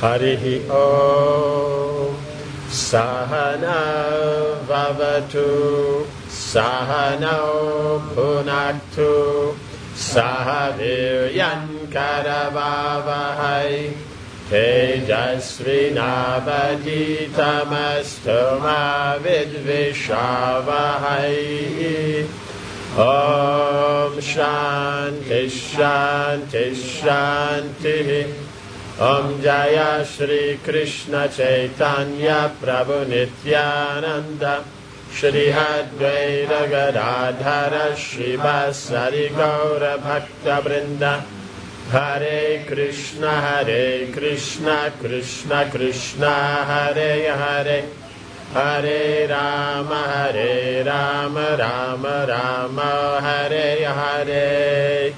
Harihi Om. Sahana Vavatu Sahano Bhunaktu Sahaviryan Karavavahai Tejasvinavaditamastu ma vidvishavahai. Om Shanti Shanti Shanti. Om Jaya Shri Krishna Chaitanya Prabhu Nityananda Shri Advaita Gadadhara Shivasari Gaura Bhakta Vrinda. Hare Krishna Krishna Krishna Hare Hare Hare Rama Rama Rama Hare Hare.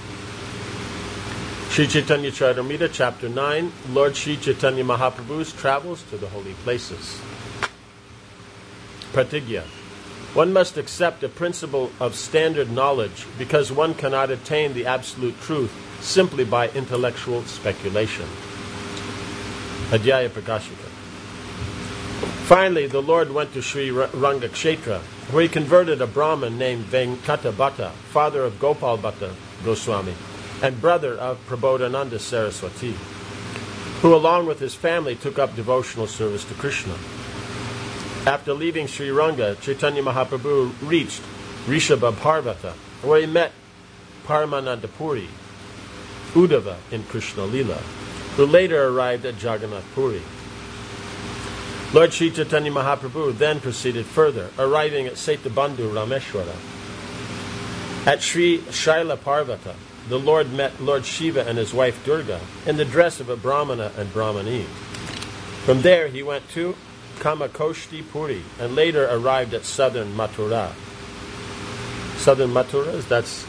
Sri Chaitanya Charitamrita, Chapter 9, Lord Sri Chaitanya Mahaprabhu's travels to the holy places. Pratigya. One must accept a principle of standard knowledge because one cannot attain the absolute truth simply by intellectual speculation. Adhyaya Prakashika. Finally, the Lord went to Sri Rangakshetra, where he converted a Brahmin named Venkata Bhatta, father of Gopal Bhatta Goswami, and brother of Prabodhananda Saraswati, who along with his family took up devotional service to Krishna. After leaving Sri Ranga, Chaitanya Mahaprabhu reached Rishabha Parvata, where he met Paramananda Puri, Uddhava in Krishna Lila, who later arrived at Jagannath Puri. Lord Sri Chaitanya Mahaprabhu then proceeded further, arriving at Setabandhu Rameshwara. At Sri Shaila Parvata, the Lord met Lord Shiva and his wife Durga in the dress of a Brahmana and Brahmani. From there he went to Kamakoshti Puri and later arrived at southern Mathura. Southern Mathura, that's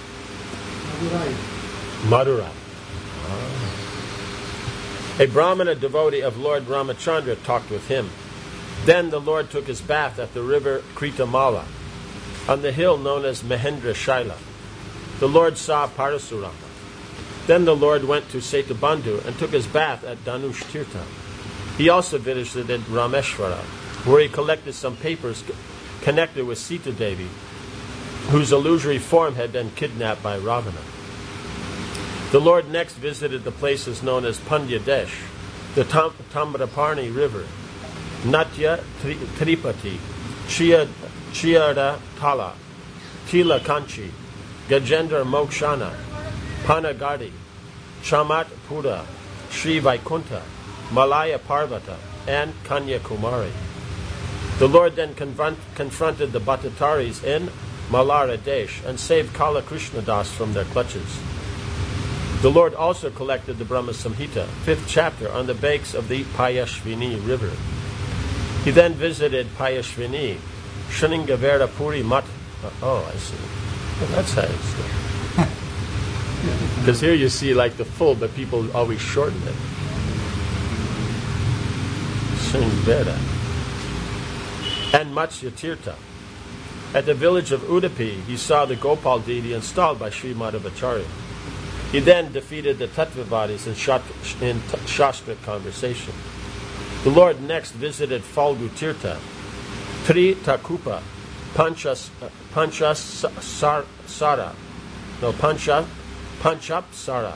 Madurai. A Brahmana devotee of Lord Ramachandra talked with him. Then the Lord took his bath at the river Kritamala, on the hill known as Mahendra Shaila. The Lord saw Parasurama. Then the Lord went to Setabandhu and took his bath at Danush Tirtha. He also visited Rameshwara, where he collected some papers connected with Sita Devi, whose illusory form had been kidnapped by Ravana. The Lord next visited the places known as Pandyadesh, the Tamraparni River, Natya Tripati, Chiyada Tala, Tila Kanchi, Gajendra Mokshana, Panagadi, Chamat Pura, Sri Vaikunta, Malaya Parvata, and Kanyakumari. The Lord then confronted the Bhattataris in Malara Desh and saved Kala Krishna Das from their clutches. The Lord also collected the Brahma Samhita, 5th chapter, on the banks of the Payashvini river. He then visited Payashvini, Shaningavera Puri Mat. Oh, I see. Well, that's how it's done. Because here you see like the full, but people always shorten it. Shaningavera. And Matsya Tirtha. At the village of Udupi, he saw the Gopal deity installed by Sri Madhavacharya. He then defeated the Tattvavadis in Shastric conversation. The Lord next visited Falgu Tirtha, Tri Takupa, Panchapsara,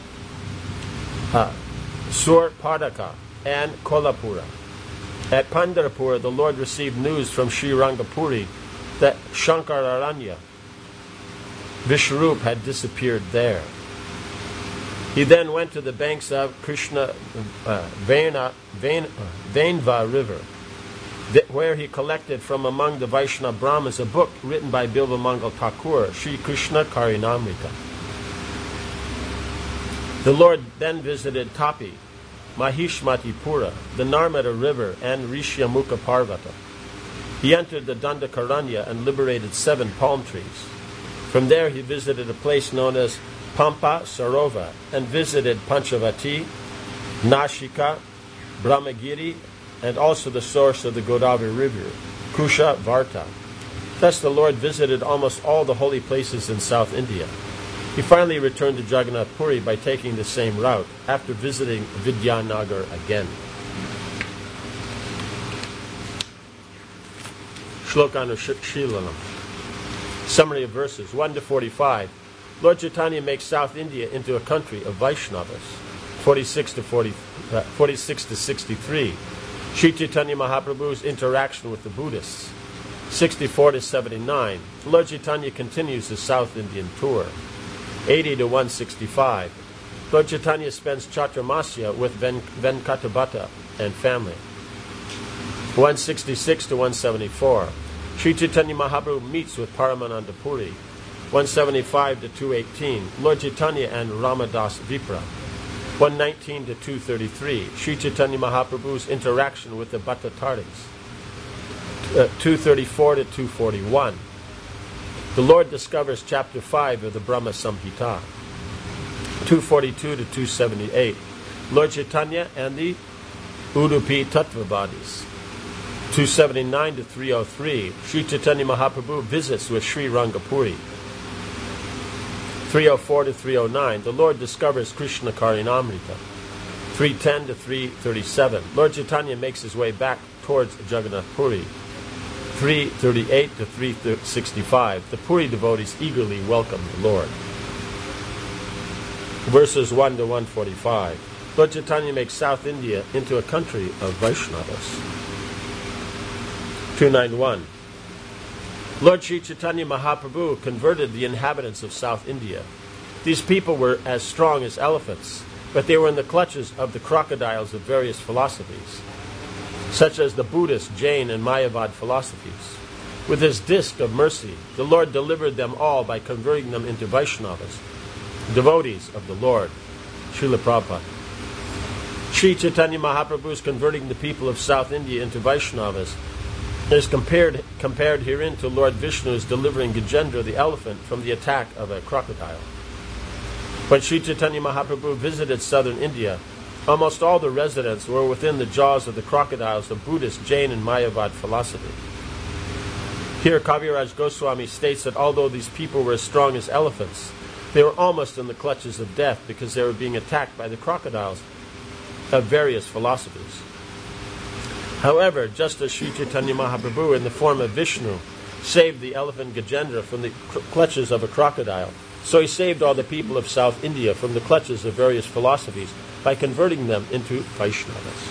Sur Padaka, and Kolapura. At Pandarapur, the Lord received news from Sri Rangapuri that Shankararanya, Vishwarup, had disappeared there. He then went to the banks of Krishna Vainva river, where he collected from among the Vaishnava Brahmas a book written by Bilvamangal Thakur, Sri Krishna Karinamrita. The Lord then visited Tapi, Mahishmati Pura, the Narmada river, and Rishyamukha Parvata. He entered the Dandakaranya and liberated 7 palm trees. From there he visited a place known as Pampa Sarova and visited Panchavati, Nashika, Brahmagiri, and also the source of the Godavari River, Kusha Varta. Thus the Lord visited almost all the holy places in South India. He finally returned to Jagannath Puri by taking the same route after visiting Vidyanagar again. Shlokanu Shilanam. Summary of verses 1 to 45. Lord Chaitanya makes South India into a country of Vaishnavas. 46 to 63. Sri Chaitanya Mahaprabhu's interaction with the Buddhists. 64 to 79. Lord Chaitanya continues his South Indian tour. 80 to 165. Lord Chaitanya spends Chaturmasya with Venkatabhatta and family. 166 to 174. Sri Chaitanya Mahaprabhu meets with Paramananda Puri. 175 to 218. Lord Chaitanya and Ramadas Vipra. 119 to 233. Sri Chaitanya Mahaprabhu's interaction with the Bhattataris. 234 to 241. The Lord discovers chapter 5 of the Brahma Samhita. 242 to 278. Lord Chaitanya and the Udupi Tattvavadis. 279 to 303. Sri Chaitanya Mahaprabhu visits with Sri Rangapuri. 304 to 309. The Lord discovers Krishna Karinamrita. 310 to 337. Lord Chaitanya makes his way back towards Jagannath Puri. 338 to 365. The Puri devotees eagerly welcome the Lord. Verses 1 to 145. Lord Chaitanya makes South India into a country of Vaishnavas. 291. Lord Sri Chaitanya Mahaprabhu converted the inhabitants of South India. These people were as strong as elephants, but they were in the clutches of the crocodiles of various philosophies, such as the Buddhist, Jain, and Mayavad philosophies. With his disc of mercy, the Lord delivered them all by converting them into Vaishnavas, devotees of the Lord. Srila Prabhupada. Sri Chaitanya Mahaprabhu is converting the people of South India into Vaishnavas. It is compared herein to Lord Vishnu's delivering Gajendra the elephant from the attack of a crocodile. When Sri Chaitanya Mahaprabhu visited southern India, almost all the residents were within the jaws of the crocodiles of Buddhist, Jain, and Mayavad philosophy. Here Kaviraj Goswami states that although these people were as strong as elephants, they were almost in the clutches of death because they were being attacked by the crocodiles of various philosophies. However, just as Sri Chaitanya Mahaprabhu in the form of Vishnu saved the elephant Gajendra from the clutches of a crocodile, so he saved all the people of South India from the clutches of various philosophies by converting them into Vaishnavas.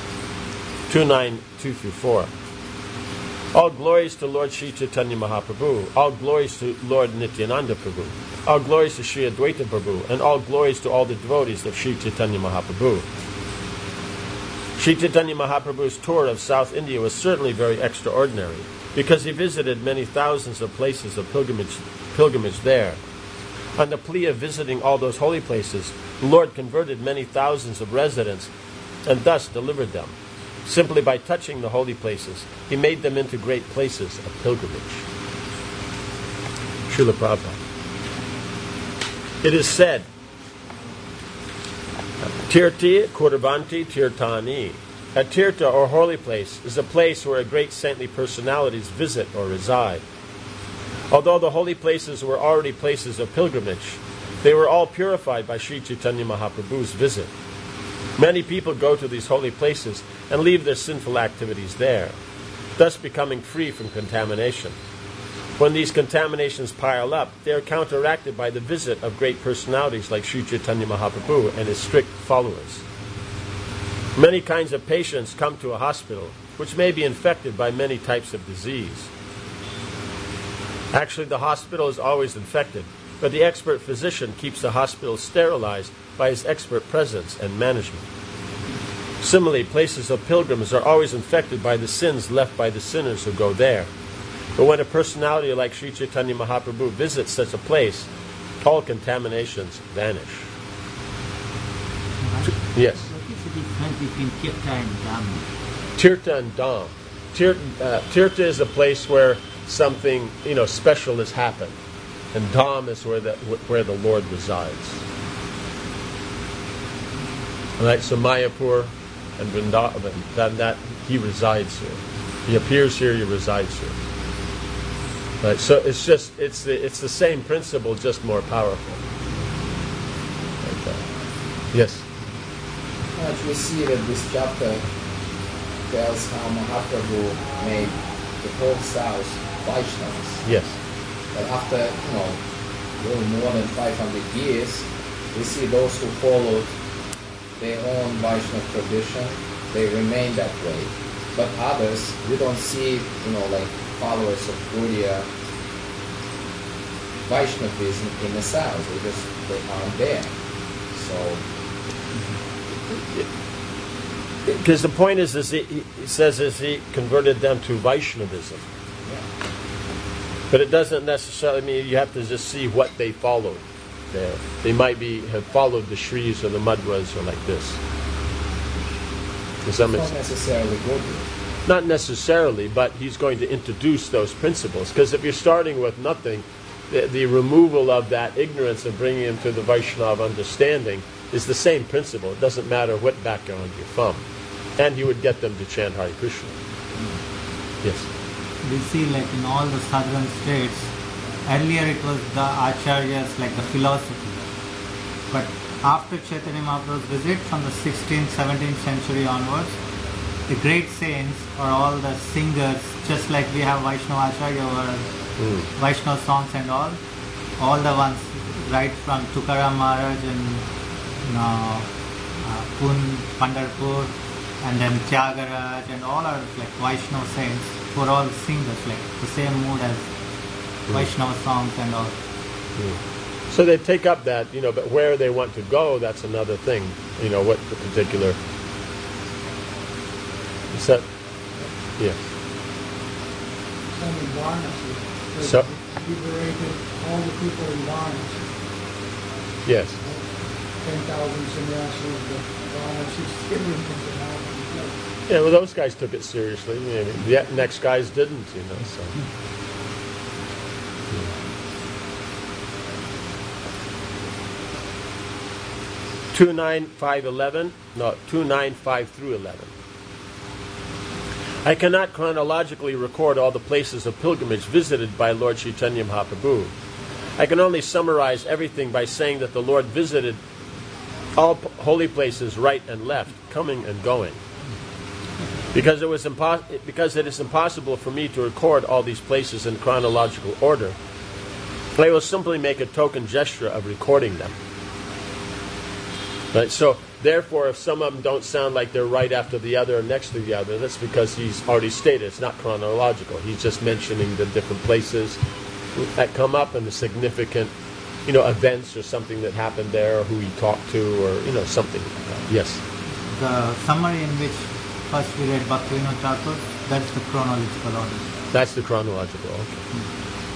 292 through 4. All glories to Lord Sri Chaitanya Mahaprabhu, all glories to Lord Nityananda Prabhu, all glories to Sri Advaita Prabhu, and all glories to all the devotees of Sri Chaitanya Mahaprabhu. Sri Chaitanya Mahaprabhu's tour of South India was certainly very extraordinary, because he visited many thousands of places of pilgrimage there. On the plea of visiting all those holy places, the Lord converted many thousands of residents and thus delivered them. Simply by touching the holy places, he made them into great places of pilgrimage. Srila Prabhupada. It is said, Tirti Kurvanti Tirtani. A tirtha or holy place is a place where a great saintly personalities visit or reside. Although the holy places were already places of pilgrimage, they were all purified by Sri Chaitanya Mahaprabhu's visit. Many people go to these holy places and leave their sinful activities there, thus becoming free from contamination. When these contaminations pile up, they are counteracted by the visit of great personalities like Sri Chaitanya Mahaprabhu and his strict followers. Many kinds of patients come to a hospital, which may be infected by many types of disease. Actually, the hospital is always infected, but the expert physician keeps the hospital sterilized by his expert presence and management. Similarly, places of pilgrims are always infected by the sins left by the sinners who go there. But when a personality like Sri Chaitanya Mahaprabhu visits such a place, all contaminations vanish. Yes? What is the difference between Tirtha and Dham? Tirtha and Dham. Tirtha is a place where something special has happened, and Dham is where the Lord resides. All right, so Mayapur and Vrindavan, that he resides here. He appears here, he resides here. Right, so it's the same principle, just more powerful. Yes. We see that this chapter tells how Mahaprabhu made the whole South Vaishnavas. Yes. But after, little more than 500 years, we see those who followed their own Vaishnava tradition, they remain that way. But others, we don't see, like followers of Gaudiya Vaishnavism in the South. They aren't there. So, because the point is he says he converted them to Vaishnavism. yeah. But it doesn't necessarily mean you have to just see what they followed there. They might have followed the Shris or the Madhwas or like this. Does that make Not sense? necessarily Gaudiya. Not necessarily, but he's going to introduce those principles. Because if you're starting with nothing, the removal of that ignorance and bringing them to the Vaishnava understanding is the same principle. It doesn't matter what background you're from. And he would get them to chant Hare Krishna. Yes. We see like in all the southern states, earlier it was the acharyas, like the philosophy. But after Chaitanya Mahaprabhu's visit from the 16th, 17th century onwards, the great saints or all the singers, just like we have Vaishnava Acharya or Vaishnava songs and all the ones right from Tukaram Maharaj and Pandharpur, and then Tyagaraja, and all are like Vaishnava saints who are all singers, like the same mood as Vaishnava songs and all. So they take up that, but where they want to go, that's another thing. What the particular... Is that... Yeah. Only Varanasi. So- Liberated all the people in Varanasi. Yes. 10,000 sannyasis, the Varanasi everything that happened. Yeah, well, those guys took it seriously. The next guys didn't, so... 295 through 11. I cannot chronologically record all the places of pilgrimage visited by Lord Chaitanya Mahaprabhu. I can only summarize everything by saying that the Lord visited all holy places right and left, coming and going. Because it is impossible for me to record all these places in chronological order, I will simply make a token gesture of recording them. Right? So, therefore, if some of them don't sound like they're right after the other or next to the other, that's because he's already stated it's not chronological. He's just mentioning the different places that come up and the significant, events or something that happened there, or who he talked to, or, something like that. Yes? The summary in which first we read Bhaktivinoda Thakur, that's the chronological order. That's the chronological, okay.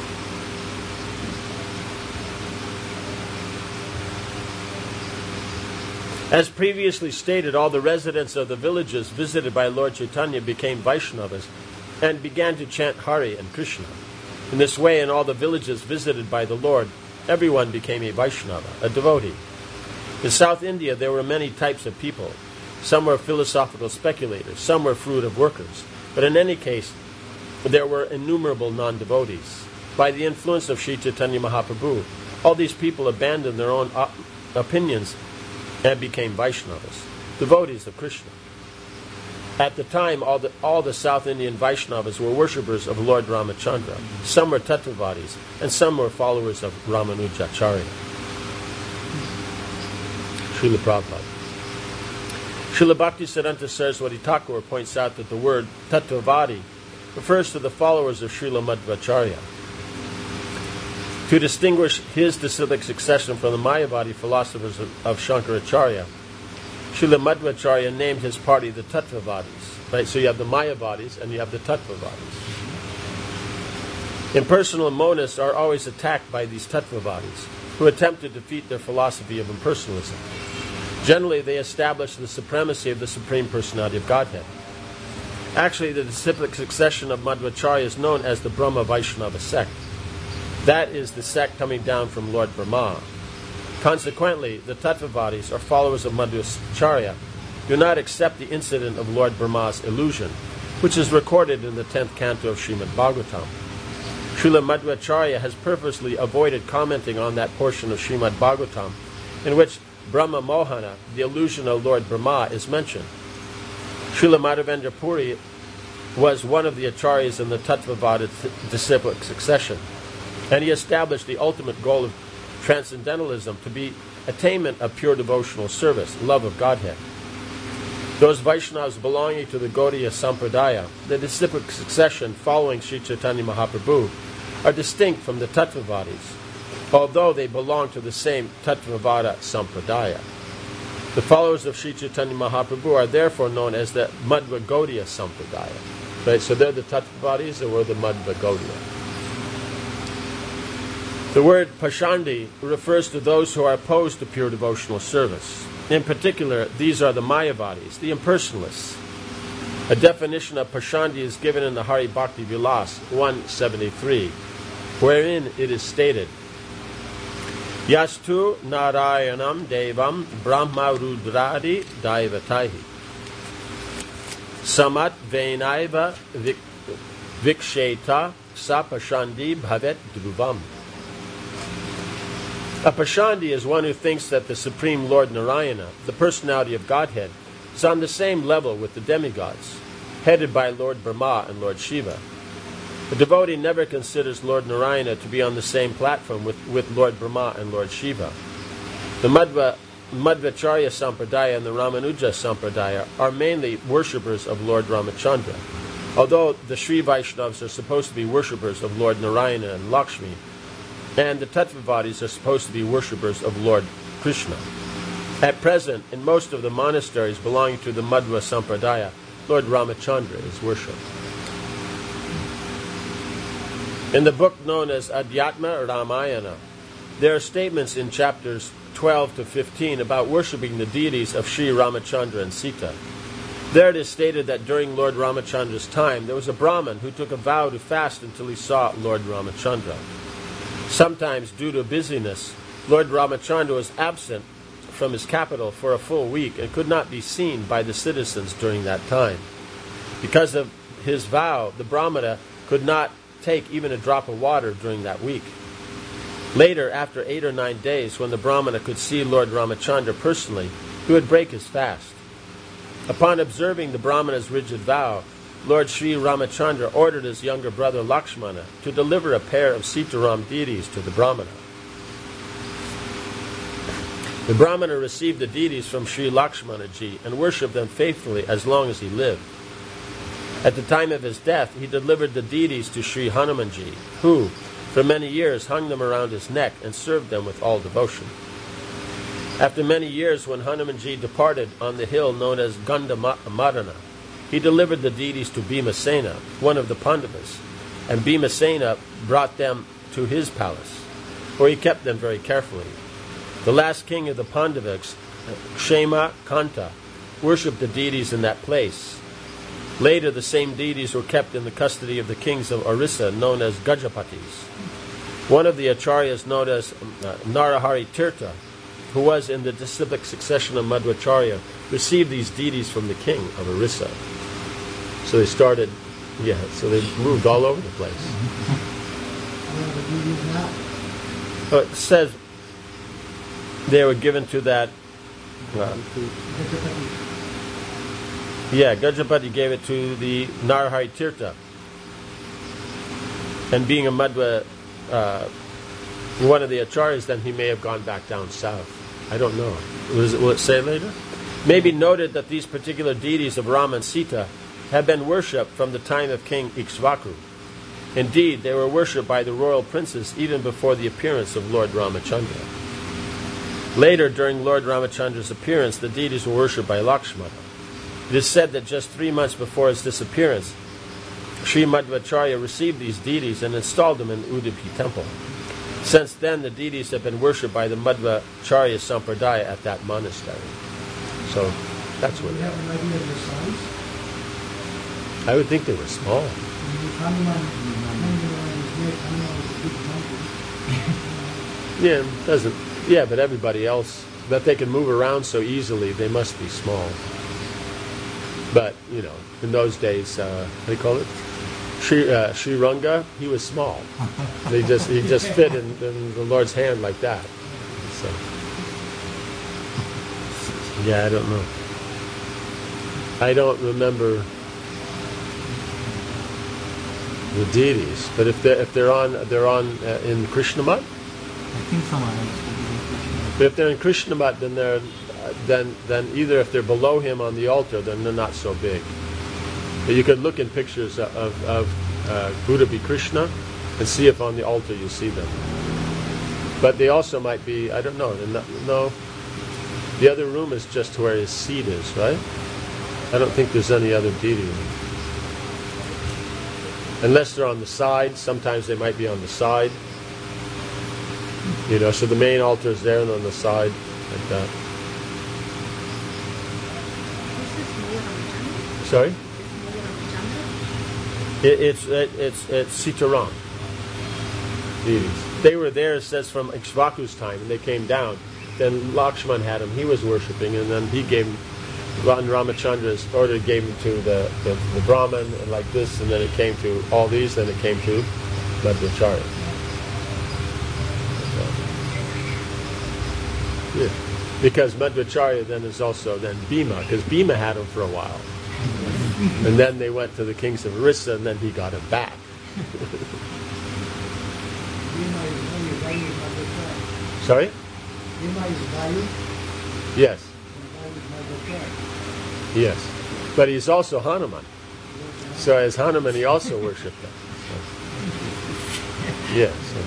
As previously stated, all the residents of the villages visited by Lord Chaitanya became Vaishnavas and began to chant Hare and Krishna. In this way, in all the villages visited by the Lord, everyone became a Vaishnava, a devotee. In South India, there were many types of people. Some were philosophical speculators, some were fruitive workers. But in any case, there were innumerable non-devotees. By the influence of Sri Chaitanya Mahaprabhu, all these people abandoned their own opinions and became Vaishnavas, devotees of Krishna. At the time, all the South Indian Vaishnavas were worshippers of Lord Ramachandra. Some were Tattvavadis, and some were followers of Ramanujacharya. Srila Prabhupada. Srila Bhaktisiddhanta Saraswati Thakur points out that the word Tattvavadi refers to the followers of Srila Madhvacharya. To distinguish his disciplic succession from the Mayavadi philosophers of Shankaracharya, Srila Madhvacharya named his party the Tattvavadis. Right? So you have the Mayavadis and you have the Tattvavadis. Impersonal monists are always attacked by these Tattvavadis, who attempt to defeat their philosophy of impersonalism. Generally, they establish the supremacy of the Supreme Personality of Godhead. Actually, the disciplic succession of Madhvacharya is known as the Brahma Vaishnava sect. That is the sect coming down from Lord Brahma. Consequently, the Tattvavadis, or followers of Madhvacharya, do not accept the incident of Lord Brahma's illusion, which is recorded in the 10th canto of Srimad Bhagavatam. Srila Madhvacharya has purposely avoided commenting on that portion of Srimad Bhagavatam in which Brahma Mohana, the illusion of Lord Brahma, is mentioned. Srila Madhavendra Puri was one of the acharyas in the Tattvavada disciplic succession, and he established the ultimate goal of transcendentalism to be attainment of pure devotional service, love of Godhead. Those Vaishnavas belonging to the Gaudiya Sampradaya, the disciplic succession following Sri Chaitanya Mahaprabhu, are distinct from the Tattvavadis, although they belong to the same Tattvavada Sampradaya. The followers of Sri Chaitanya Mahaprabhu are therefore known as the Madhva Gaudiya Sampradaya. Right? So they're the Tattvavadis, or we're the Madhva Gaudiya. The word Pashandi refers to those who are opposed to pure devotional service. In particular, these are the Mayavadis, the impersonalists. A definition of Pashandi is given in the Hari Bhakti Vilas 173, wherein it is stated, Yastu Narayanam Devam Brahma Rudradi Daivatahi Samat Vainaiva Viksheta Sapashandi Bhavet Dhruvam. A Pashandi is one who thinks that the Supreme Lord Narayana, the personality of Godhead, is on the same level with the demigods, headed by Lord Brahma and Lord Shiva. The devotee never considers Lord Narayana to be on the same platform with Lord Brahma and Lord Shiva. The Madhvacharya Sampradaya and the Ramanuja Sampradaya are mainly worshippers of Lord Ramachandra, although the Sri Vaishnavas are supposed to be worshippers of Lord Narayana and Lakshmi, and the Tattvavadis are supposed to be worshippers of Lord Krishna. At present, in most of the monasteries belonging to the Madhva Sampradaya, Lord Ramachandra is worshipped. In the book known as Adhyatma Ramayana, there are statements in chapters 12 to 15 about worshipping the deities of Sri Ramachandra and Sita. There it is stated that during Lord Ramachandra's time, there was a Brahmin who took a vow to fast until he saw Lord Ramachandra. Sometimes, due to busyness, Lord Ramachandra was absent from his capital for a full week and could not be seen by the citizens during that time. Because of his vow, the Brahmana could not take even a drop of water during that week. Later, after 8 or 9 days, when the Brahmana could see Lord Ramachandra personally, he would break his fast. Upon observing the Brahmana's rigid vow, Lord Sri Ramachandra ordered his younger brother Lakshmana to deliver a pair of Sitaram deities to the Brahmana. The Brahmana received the deities from Sri Lakshmanaji and worshipped them faithfully as long as he lived. At the time of his death, he delivered the deities to Sri Hanumanji, who, for many years, hung them around his neck and served them with all devotion. After many years, when Hanumanji departed on the hill known as Gandhamadana, he delivered the deities to Bhimasena, one of the Pandavas, and Bhimasena brought them to his palace, where he kept them very carefully. The last king of the Pandavas, Kshema Kanta, worshipped the deities in that place. Later, the same deities were kept in the custody of the kings of Orissa, known as Gajapatis. One of the acharyas, known as Narahari Tirtha, who was in the disciplic succession of Madhvacharya, received these deities from the king of Orissa. So they started, so they moved all over the place. It says they were given to that. Gajapati gave it to the Narahari Tirtha. And being a Madhva, one of the acharyas, then he may have gone back down south. I don't know. Will it say later? Maybe noted that these particular deities of Rama and Sita have been worshipped from the time of King Ikshvaku. Indeed, they were worshipped by the royal princes even before the appearance of Lord Ramachandra. Later, during Lord Ramachandra's appearance, the deities were worshipped by Lakshmana. It is said that just 3 months before his disappearance, Sri Madhvacharya received these deities and installed them in Udupi temple. Since then, the deities have been worshipped by the Madhvacharya Sampradaya at that monastery. So, that's what. Do you have an idea of the size? I would think they were small. Yeah, it doesn't. Yeah, but everybody else, that they can move around so easily, they must be small. But, in those days, what do you call it? Sri Ranga, he was small. He just fit in the Lord's hand like that. So. Yeah, I don't know. I don't remember the deities, but if they're on in Krishna Mat. I think so, Maharaj. But if they're in Krishna Mat, then either if they're below him on the altar, then they're not so big. But you could look in pictures of Buddha be Krishna and see if on the altar you see them. But they also might be, I don't know. No, the other room is just where his seat is, right? I don't think there's any other deity room. Unless they're on the side, sometimes they might be on the side. You know, so the main altar is there and on the side, like that. Sorry? It's Sitaram deities. They were there, it says, from Ikshvaku's time, and they came down. Then Lakshman had him, he was worshipping, and then he gave him, Ramachandra's order gave him to the Brahman, and like this, and then it came to all these, then it came to Madhvacharya. Yeah. Because Madhvacharya then is also then Bhima, because Bhima had him for a while. And then they went to the kings of Orissa, and then he got him back. Sorry? Yes. Yes. But he's also Hanuman. So as Hanuman, he also worshipped him. So. Yes. Yeah,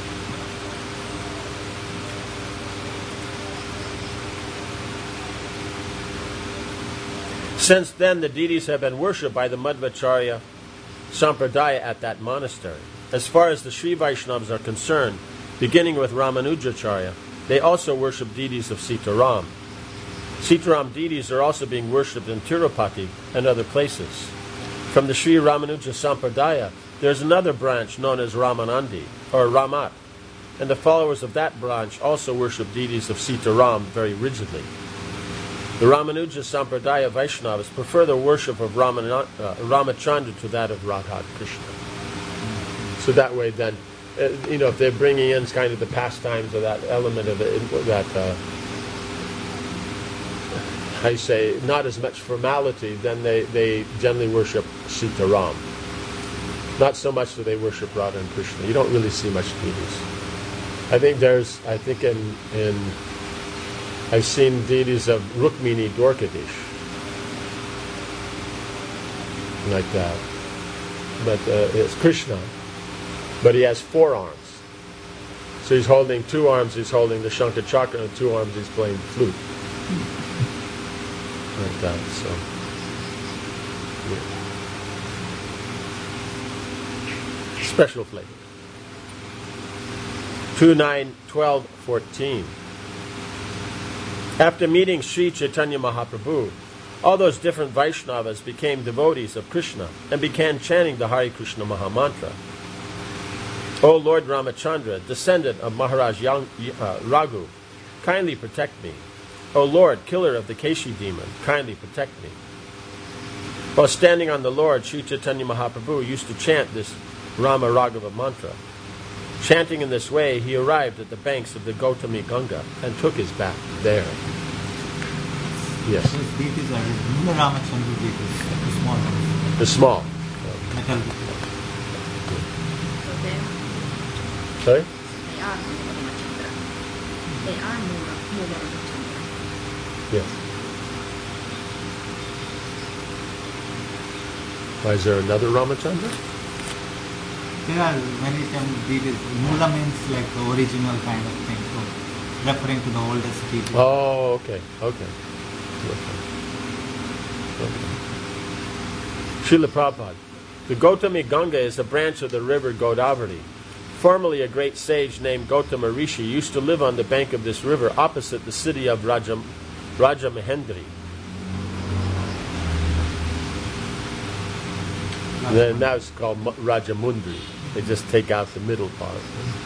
Since then, the deities have been worshipped by the Madhvacharya Sampradaya at that monastery. As far as the Sri Vaishnavas are concerned, beginning with Ramanujacharya, they also worship deities of Sitaram. Sitaram deities are also being worshipped in Tirupati and other places. From the Sri Ramanuja Sampradaya, there is another branch known as Ramanandi, or Ramat, and the followers of that branch also worship deities of Sitaram very rigidly. The Ramanuja Sampradaya Vaishnavas prefer the worship of Ramachandra to that of Radha Krishna. So that way then, if they're bringing in kind of the pastimes or that element of it, that, I say, not as much formality, then they generally worship Sitaram. Not so much that they worship Radha and Krishna. You don't really see much deities. I've seen deities of Rukmini Dwarkadish, like that. But it's Krishna, but he has 4 arms. So he's holding 2 arms, he's holding the Shankha Chakra, and 2 arms he's playing flute. Like that, so. Yeah. Special flavor. 2, 9, 12, 14. After meeting Sri Chaitanya Mahaprabhu, all those different Vaishnavas became devotees of Krishna and began chanting the Hare Krishna Mahamantra. O Lord Ramachandra, descendant of Maharaj Raghu, kindly protect me. O Lord, killer of the Keshi demon, kindly protect me. While standing on the Lord, Sri Chaitanya Mahaprabhu used to chant this Rama Raghava mantra. Chanting in this way, he arrived at the banks of the Gautami Ganga and took his bath there. Yes. Those deities are the Ramachandra deities, the small ones. The small. Metal. Sorry? They are Ramachandra. They are Mula Ramachandra. Yes. Why, is there another Ramachandra? There are many deities. Mula means like the original kind of thing, so referring to the oldest deity. Oh, okay. Srila Prabhupada. The Gautami Ganga is a branch of the river Godavari. Formerly a great sage named Gautama Rishi used to live on the bank of this river opposite the city of Rajamahendri. Now it's called Rajamundri. They just take out the middle part.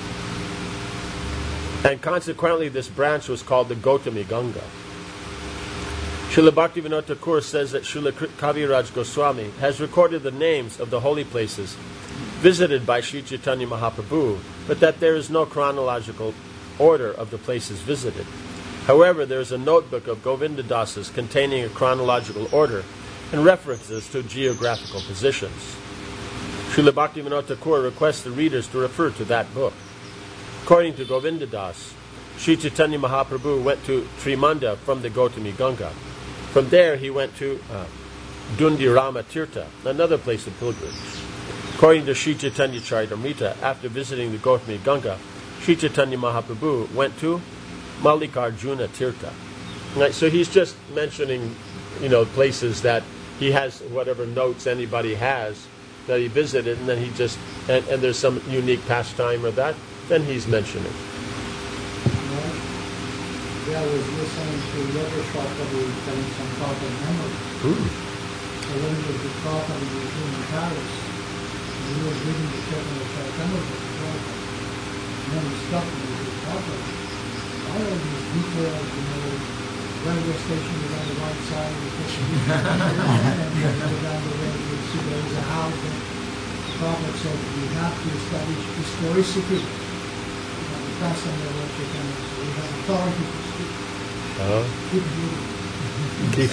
And consequently, this branch was called the Gautami Ganga. Srila Bhaktivinoda Thakur says that Srila Kaviraj Goswami has recorded the names of the holy places visited by Sri Chaitanya Mahaprabhu, but that there is no chronological order of the places visited. However, there is a notebook of Govindadasa's containing a chronological order and references to geographical positions. Srila Bhaktivinoda Thakur requests the readers to refer to that book. According to Govindadas, Sri Chaitanya Mahaprabhu went to Trimanda from the Gautami Ganga. From there he went to Dundirama Tirtha, another place of pilgrimage. According to Sri Chaitanya Charitamrita, after visiting the Gautami Ganga, Sri Chaitanya Mahaprabhu went to Mallikarjuna Tirtha. Right, so he's just mentioning, places that he has, whatever notes anybody has that he visited, and then he just, and there's some unique pastime or that, then he's mentioning. I was listening to Yoga Shwakavi telling some thought and memory. So when he was taught of the human Paris, he was reading the Chaitanya Charitamrita as well. And then he stopped and he was talking. All of these details, railway station is on the right side, the station is on the left, and you go down the road, you see there is a house. And the Prophet said, we have to establish historicity. We have to pass on the Lord Chaitanya, so we have authority to speak. Keep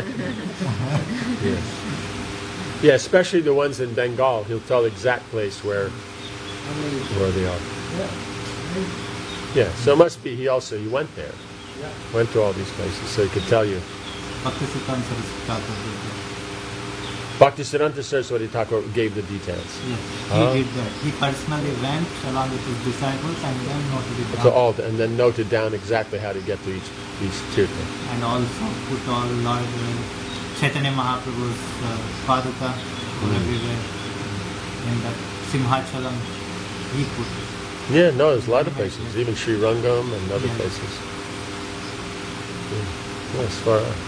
Yes. Yeah, especially the ones in Bengal. He'll tell the exact place where they are. Yeah, so it must be he went there. Went to all these places, so he could tell you. Bhaktisiddhanta Saraswati Thakur gave the details. Yes, he did that. He personally went along with his disciples and then noted it down. And then noted down exactly how to get to each tirtha. And also put all Lord Chaitanya Mahaprabhu's Paduka everywhere. In the Simhachalam, he put it. Yeah, no, there's a lot of places, even Sri Rangam and other places. Yeah, as far as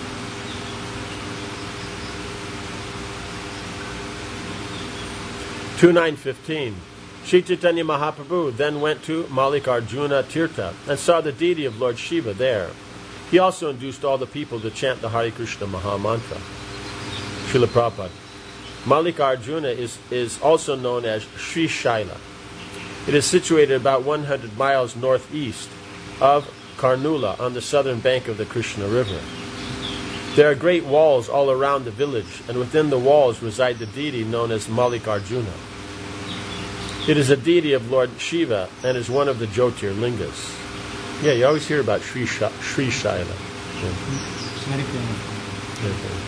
2915. Sri Chaitanya Mahaprabhu then went to Mallikarjuna Tirtha and saw the deity of Lord Shiva there. He also induced all the people to chant the Hare Krishna Maha Mantra. Srila Prabhupada. Mallikarjuna is also known as Sri Shaila. It is situated about 100 miles northeast of Karnula on the southern bank of the Krishna River. There are great walls all around the village, and within the walls reside the deity known as Mallikarjuna. It is a deity of Lord Shiva and is one of the Jyotirlingas. Yeah, you always hear about Sri Shaila. Yeah. It's very famous. Very famous.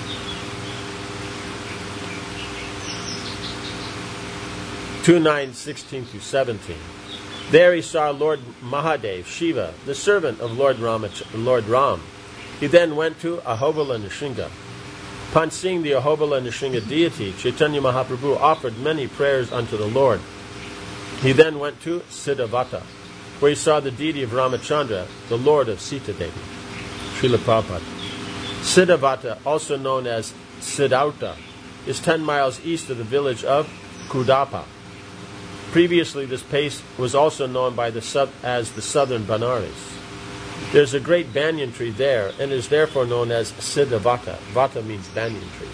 29:16-17. There he saw Lord Mahadev, Shiva, the servant of Lord Ram. He then went to Ahobala Nrsinga. Upon seeing the Ahobala Nrsinga deity, Chaitanya Mahaprabhu offered many prayers unto the Lord. He then went to Siddhavata, where he saw the deity of Ramachandra, the Lord of Sita Devi. Srila Prabhupada. Siddhavata, also known as Siddhartha, is 10 miles east of the village of Kudapa. Previously, this place was also known as the southern Banaras. There is a great banyan tree there, and is therefore known as Siddhavata. Vata means banyan tree.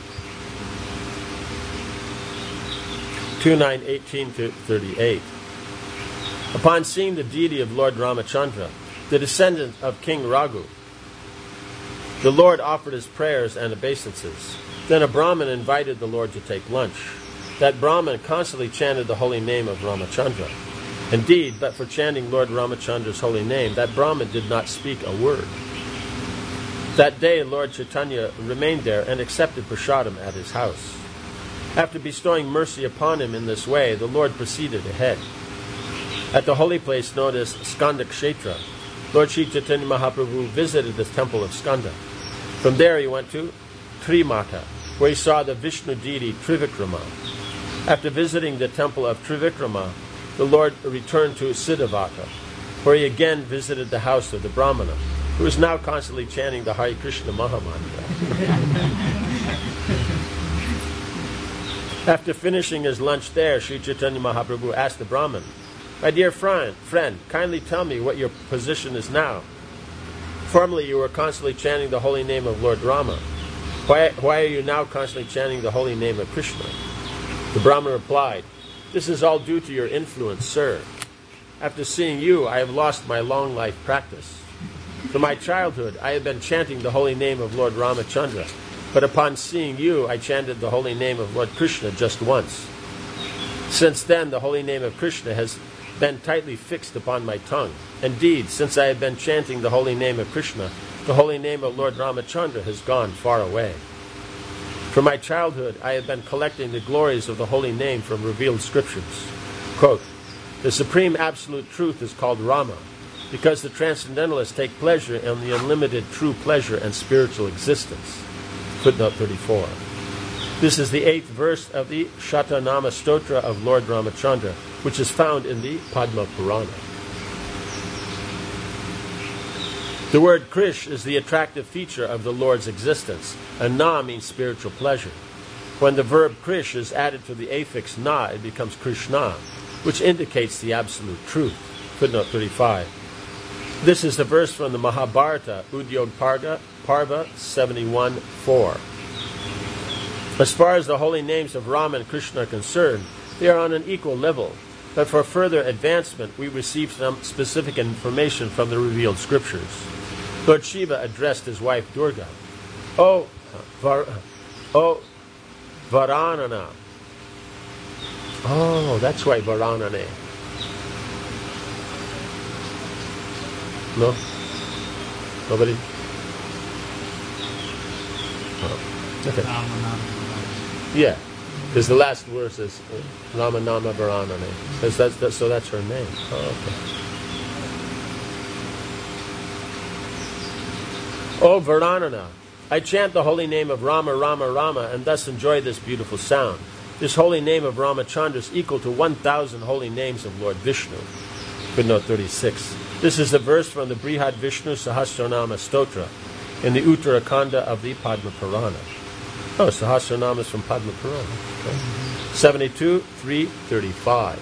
29:18-38. Upon seeing the deity of Lord Ramachandra, the descendant of King Raghu, the Lord offered his prayers and obeisances. Then a Brahmin invited the Lord to take lunch. That Brahmin constantly chanted the holy name of Ramachandra. Indeed, but for chanting Lord Ramachandra's holy name, that Brahmin did not speak a word. That day, Lord Chaitanya remained there and accepted prasadam at his house. After bestowing mercy upon him in this way, the Lord proceeded ahead. At the holy place known as Skanda Kshetra, Lord Sri Chaitanya Mahaprabhu visited the temple of Skanda. From there he went to Trimata, where he saw the Vishnu deity Trivikrama. After visiting the temple of Trivikrama, the Lord returned to Siddhavata, where he again visited the house of the Brahmana, who was now constantly chanting the Hare Krishna Maha Mantra. After finishing his lunch there, Sri Chaitanya Mahaprabhu asked the Brahman, "My dear friend, kindly tell me what your position is now. Formerly you were constantly chanting the holy name of Lord Rama. Why are you now constantly chanting the holy name of Krishna?" The Brahman replied, "This is all due to your influence, sir. After seeing you, I have lost my long life practice. From my childhood, I have been chanting the holy name of Lord Ramachandra, but upon seeing you, I chanted the holy name of Lord Krishna just once. Since then, the holy name of Krishna has been tightly fixed upon my tongue. Indeed, since I have been chanting the holy name of Krishna, the holy name of Lord Ramachandra has gone far away. From my childhood, I have been collecting the glories of the holy name from revealed scriptures. Quote, the supreme absolute truth is called Rama, because the transcendentalists take pleasure in the unlimited true pleasure and spiritual existence. Footnote 34. This is the 8th verse of the Shatanama Stotra of Lord Ramachandra, which is found in the Padma Purana. The word Krish is the attractive feature of the Lord's existence, and Na means spiritual pleasure. When the verb Krish is added to the affix Na, it becomes Krishna, which indicates the absolute truth. Footnote 35. This is the verse from the Mahabharata, Udyog Parva 71:4. As far as the holy names of Rama and Krishna are concerned, they are on an equal level, but for further advancement we receive some specific information from the revealed scriptures. Lord Shiva addressed his wife Durga, O Varanana. Oh, that's why Varanane. No? Nobody? Oh. Okay. Yeah, because the last verse is Ramanama Varanane. So that's her name. Oh, okay. O Varanana, I chant the holy name of Rama, Rama, Rama, and thus enjoy this beautiful sound. This holy name of Ramachandra is equal to 1,000 holy names of Lord Vishnu. Footnote 36. This is a verse from the Brihad Vishnu Sahasranama Stotra in the Uttarakhanda of the Padma Purana. Oh, Sahasranama is from Padma Purana. Okay. 72:335.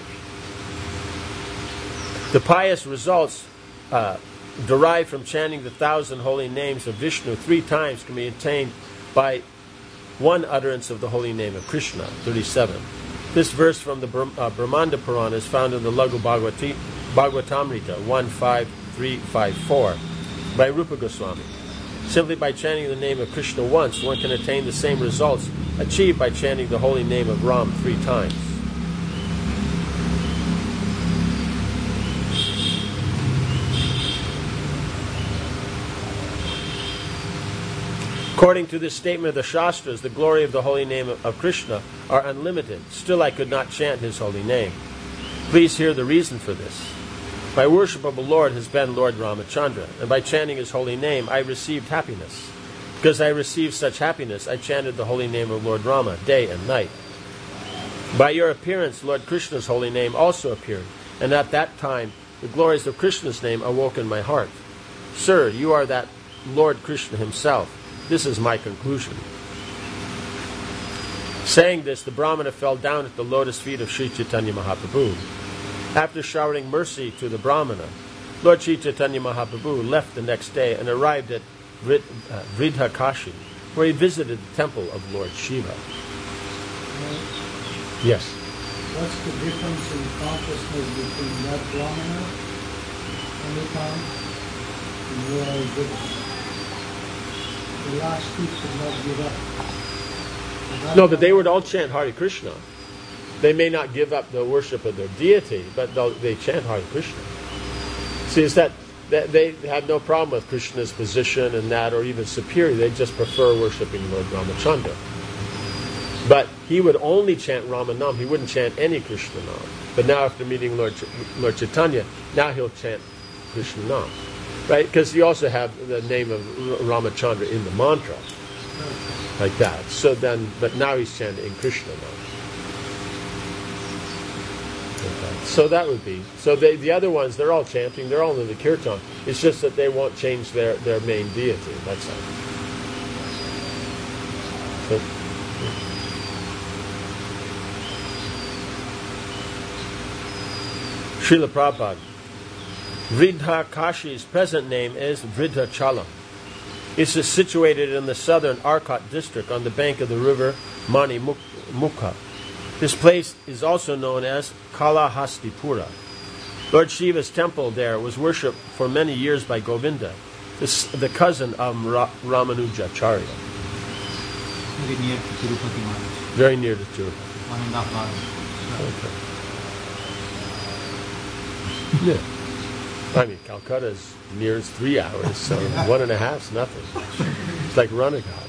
The pious results derived from chanting the 1,000 holy names of Vishnu 3 times can be attained by one utterance of the holy name of Krishna. 37. This verse from the Brahmanda Purana is found in the Laghu Bhagavatamrita 15354 by Rupa Goswami. Simply by chanting the name of Krishna once, one can attain the same results achieved by chanting the holy name of Ram 3 times. According to this statement of the Shastras, the glory of the holy name of Krishna are unlimited. Still I could not chant his holy name. Please hear the reason for this. My worshipable Lord has been Lord Ramachandra, and by chanting his holy name, I received happiness. Because I received such happiness, I chanted the holy name of Lord Rama day and night. By your appearance, Lord Krishna's holy name also appeared, and at that time, the glories of Krishna's name awoke in my heart. Sir, you are that Lord Krishna himself. This is my conclusion. Saying this, the Brahmana fell down at the lotus feet of Sri Chaitanya Mahaprabhu. After showering mercy to the Brahmana, Lord Sri Chaitanya Mahaprabhu left the next day and arrived at Vridhakashi, where he visited the temple of Lord Shiva. Yes. What's the difference in consciousness between that Brahmana and the time and where I did? The last two could not give up. No, but they would all chant Hare Krishna. They may not give up the worship of their deity, but they chant Hare Krishna. See, it's that they have no problem with Krishna's position and that, or even superior. They just prefer worshiping Lord Ramachandra. But he would only chant Ramanam. He wouldn't chant any Krishna Nam. But now after meeting Lord Chaitanya, now he'll chant Krishna Nam. Right? Because you also have the name of Ramachandra in the mantra. Like that. So then, but now he's chanting Krishna Nam. So that would be. So the other ones, they're all chanting. They're all in the kirtan. It's just that they won't change their main deity. That's all. So, Srila Prabhupada. Vridhakashi's present name is Vridhachalam. It is situated in the southern Arcot district on the bank of the river Manimukha. This place is also known as Kalahastipura. Lord Shiva's temple there was worshipped for many years by Govinda. the cousin of Ramanujacharya, Very near to Tirupati Maharaj. very near to Tirupati. 1.5 hours. Okay. Yeah. I mean, Calcutta is near as 3 hours, so 1.5 is nothing. It's like Runaghat.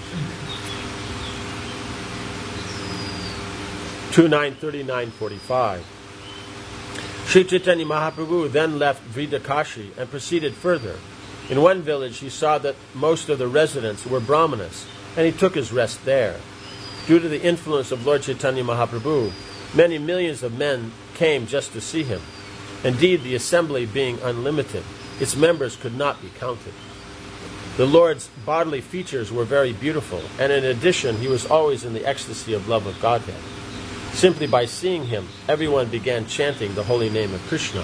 2939:45. Sri Chaitanya Mahaprabhu then left Vridakashi and proceeded further. In one village, he saw that most of the residents were Brahmanas, and he took his rest there. Due to the influence of Lord Chaitanya Mahaprabhu, many millions of men came just to see him. Indeed, the assembly being unlimited, its members could not be counted. The Lord's bodily features were very beautiful, and in addition, he was always in the ecstasy of love of Godhead. Simply by seeing him, everyone began chanting the holy name of Krishna.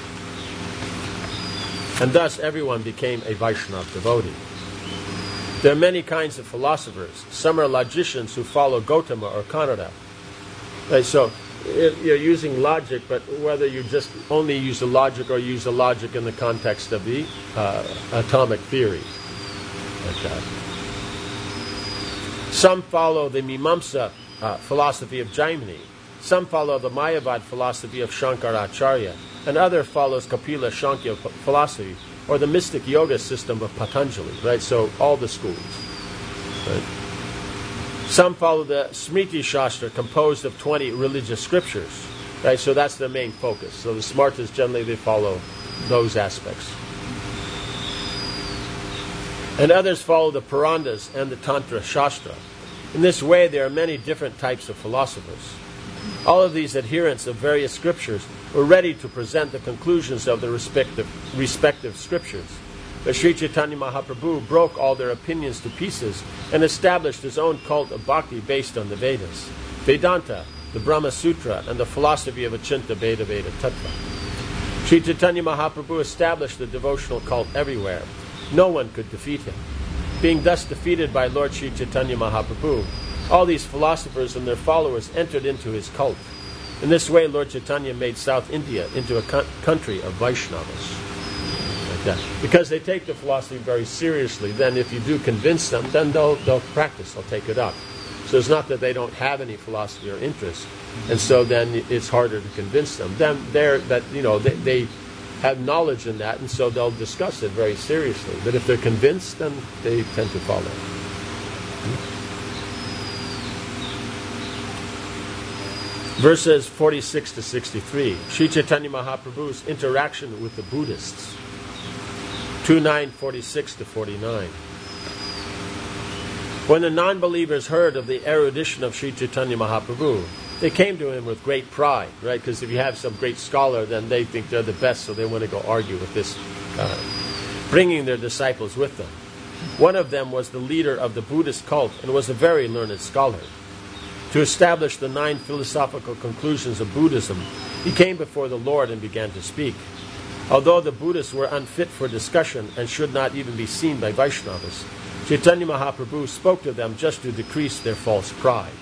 And thus everyone became a Vaishnava devotee. There are many kinds of philosophers. Some are logicians who follow Gautama or Kanada. Right, so you're using logic, but whether you just only use the logic or use the logic in the context of the atomic theory. Like that. Some follow the Mimamsa philosophy of Jaimini. Some follow the Mayavad philosophy of Shankaracharya, and other follows Kapila Shankya philosophy, or the mystic yoga system of Patanjali, right? So all the schools. Right? Some follow the Smriti Shastra, composed of 20 religious scriptures, right? So that's their main focus. So the Smartas generally, they follow those aspects. And others follow the Purandas and the Tantra Shastra. In this way, there are many different types of philosophers. All of these adherents of various scriptures were ready to present the conclusions of the respective scriptures. But Sri Chaitanya Mahaprabhu broke all their opinions to pieces and established his own cult of bhakti based on the Vedas, Vedanta, the Brahma Sutra, and the philosophy of Achinta Bheda Veda Tattva. Sri Chaitanya Mahaprabhu established the devotional cult everywhere. No one could defeat him. Being thus defeated by Lord Sri Chaitanya Mahaprabhu, all these philosophers and their followers entered into his cult. In this way, Lord Chaitanya made South India into a country of Vaishnavas. Like that. Because they take the philosophy very seriously, then if you do convince them, then they'll practice, they'll take it up. So it's not that they don't have any philosophy or interest, and so then it's harder to convince them. They have knowledge in that, and so they'll discuss it very seriously. But if they're convinced, then they tend to follow. Verses 46 to 63. Sri Chaitanya Mahaprabhu's interaction with the Buddhists. 29:46 to 49. When the non-believers heard of the erudition of Sri Chaitanya Mahaprabhu, they came to him with great pride, right? Because if you have some great scholar, then they think they're the best, so they want to go argue with this guy, bringing their disciples with them. One of them was the leader of the Buddhist cult and was a very learned scholar. To establish the 9 philosophical conclusions of Buddhism, he came before the Lord and began to speak. Although the Buddhists were unfit for discussion and should not even be seen by Vaishnavas, Chaitanya Mahaprabhu spoke to them just to decrease their false pride.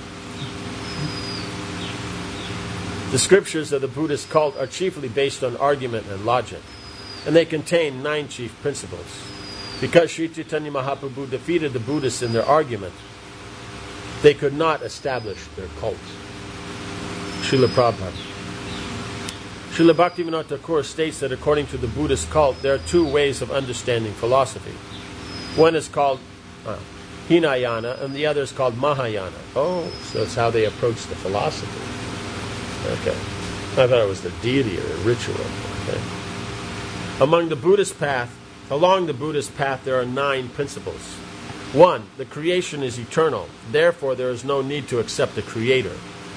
The scriptures of the Buddhist cult are chiefly based on argument and logic, and they contain 9 chief principles. Because Sri Chaitanya Mahaprabhu defeated the Buddhists in their argument, they could not establish their cult. Srila Prabhupada. Srila Bhaktivinoda Thakur states that according to the Buddhist cult, there are 2 ways of understanding philosophy. One is called Hinayana, and the other is called Mahayana. Oh, so that's how they approach the philosophy. Okay. I thought it was the deity or a ritual. Okay. Along the Buddhist path, there are 9 principles. 1, the creation is eternal. Therefore, there is no need to accept a creator.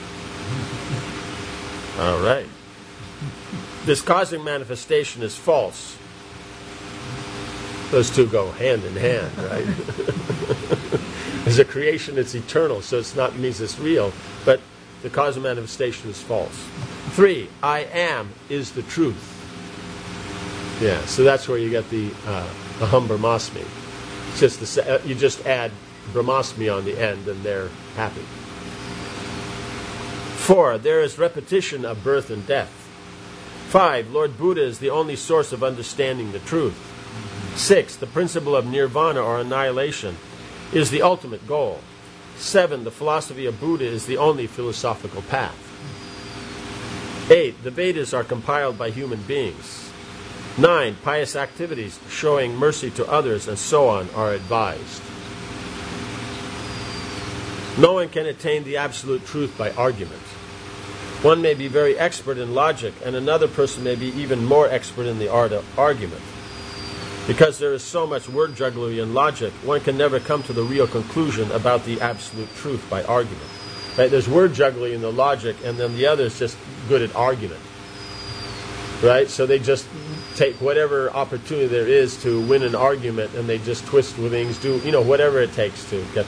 All right. This cosmic manifestation is false. Those 2 go hand in hand, right? As a creation, it's eternal, so means it's real. But the cosmic manifestation is false. 3, I am is the truth. Yeah, so that's where you get the Aham Brahmasmi. You just add Brahmasmi on the end and they're happy. 4, there is repetition of birth and death. 5, Lord Buddha is the only source of understanding the truth. 6. The principle of nirvana or annihilation is the ultimate goal. 7. The philosophy of Buddha is the only philosophical path. 8. The Vedas are compiled by human beings. 9. Pious activities showing mercy to others and so on are advised. No one can attain the absolute truth by argument. One may be very expert in logic, and another person may be even more expert in the art of argument. Because there is so much word jugglery in logic, one can never come to the real conclusion about the absolute truth by argument. Right? There's word jugglery in the logic, and then the other is just good at argument. Right? So they just take whatever opportunity there is to win an argument, and they just twist with things, do whatever it takes to get.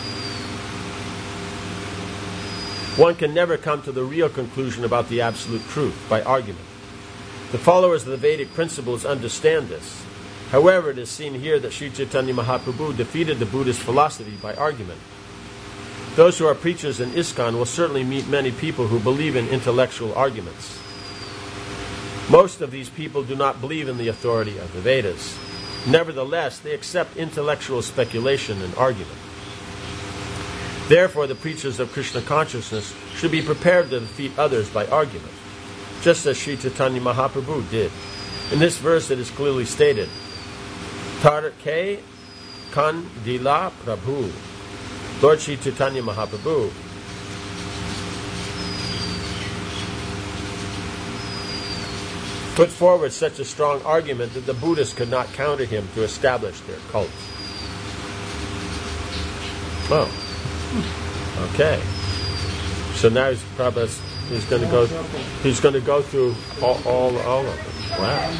One can never come to the real conclusion about the absolute truth by argument. The followers of the Vedic principles understand this. However, it is seen here that Sri Chaitanya Mahaprabhu defeated the Buddhist philosophy by argument. Those who are preachers in ISKCON will certainly meet many people who believe in intellectual arguments. Most of these people do not believe in the authority of the Vedas. Nevertheless, they accept intellectual speculation and argument. Therefore, the preachers of Krishna consciousness should be prepared to defeat others by argument, just as Sri Chaitanya Mahaprabhu did. In this verse it is clearly stated, Tarke Kan Dila Prabhu. Lord Sri Chaitanya Mahaprabhu put forward such a strong argument that the Buddhists could not counter him to establish their cult. Oh. Okay. So now he's going to go through all of them. Wow.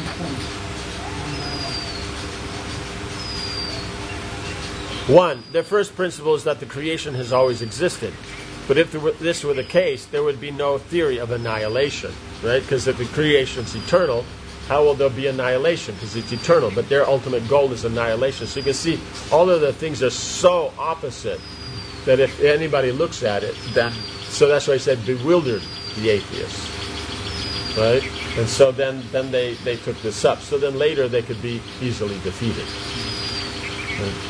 One, the first principle is that the creation has always existed. But if this were the case, there would be no theory of annihilation, right? Because if the creation is eternal, how will there be annihilation? Because it's eternal. But their ultimate goal is annihilation. So you can see all of the things are so opposite that if anybody looks at it, so that's why I said bewildered the atheists, right? And so then they took this up. So then later they could be easily defeated. Right?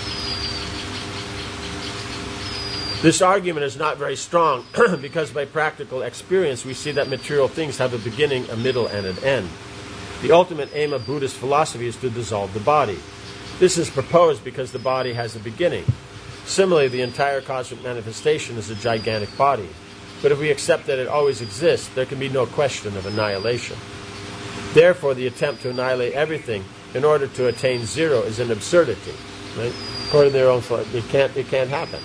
This argument is not very strong because by practical experience we see that material things have a beginning, a middle, and an end. The ultimate aim of Buddhist philosophy is to dissolve the body. This is proposed because the body has a beginning. Similarly, the entire cosmic manifestation is a gigantic body. But if we accept that it always exists, there can be no question of annihilation. Therefore, the attempt to annihilate everything in order to attain zero is an absurdity. Right? According to their own philosophy, it can't happen.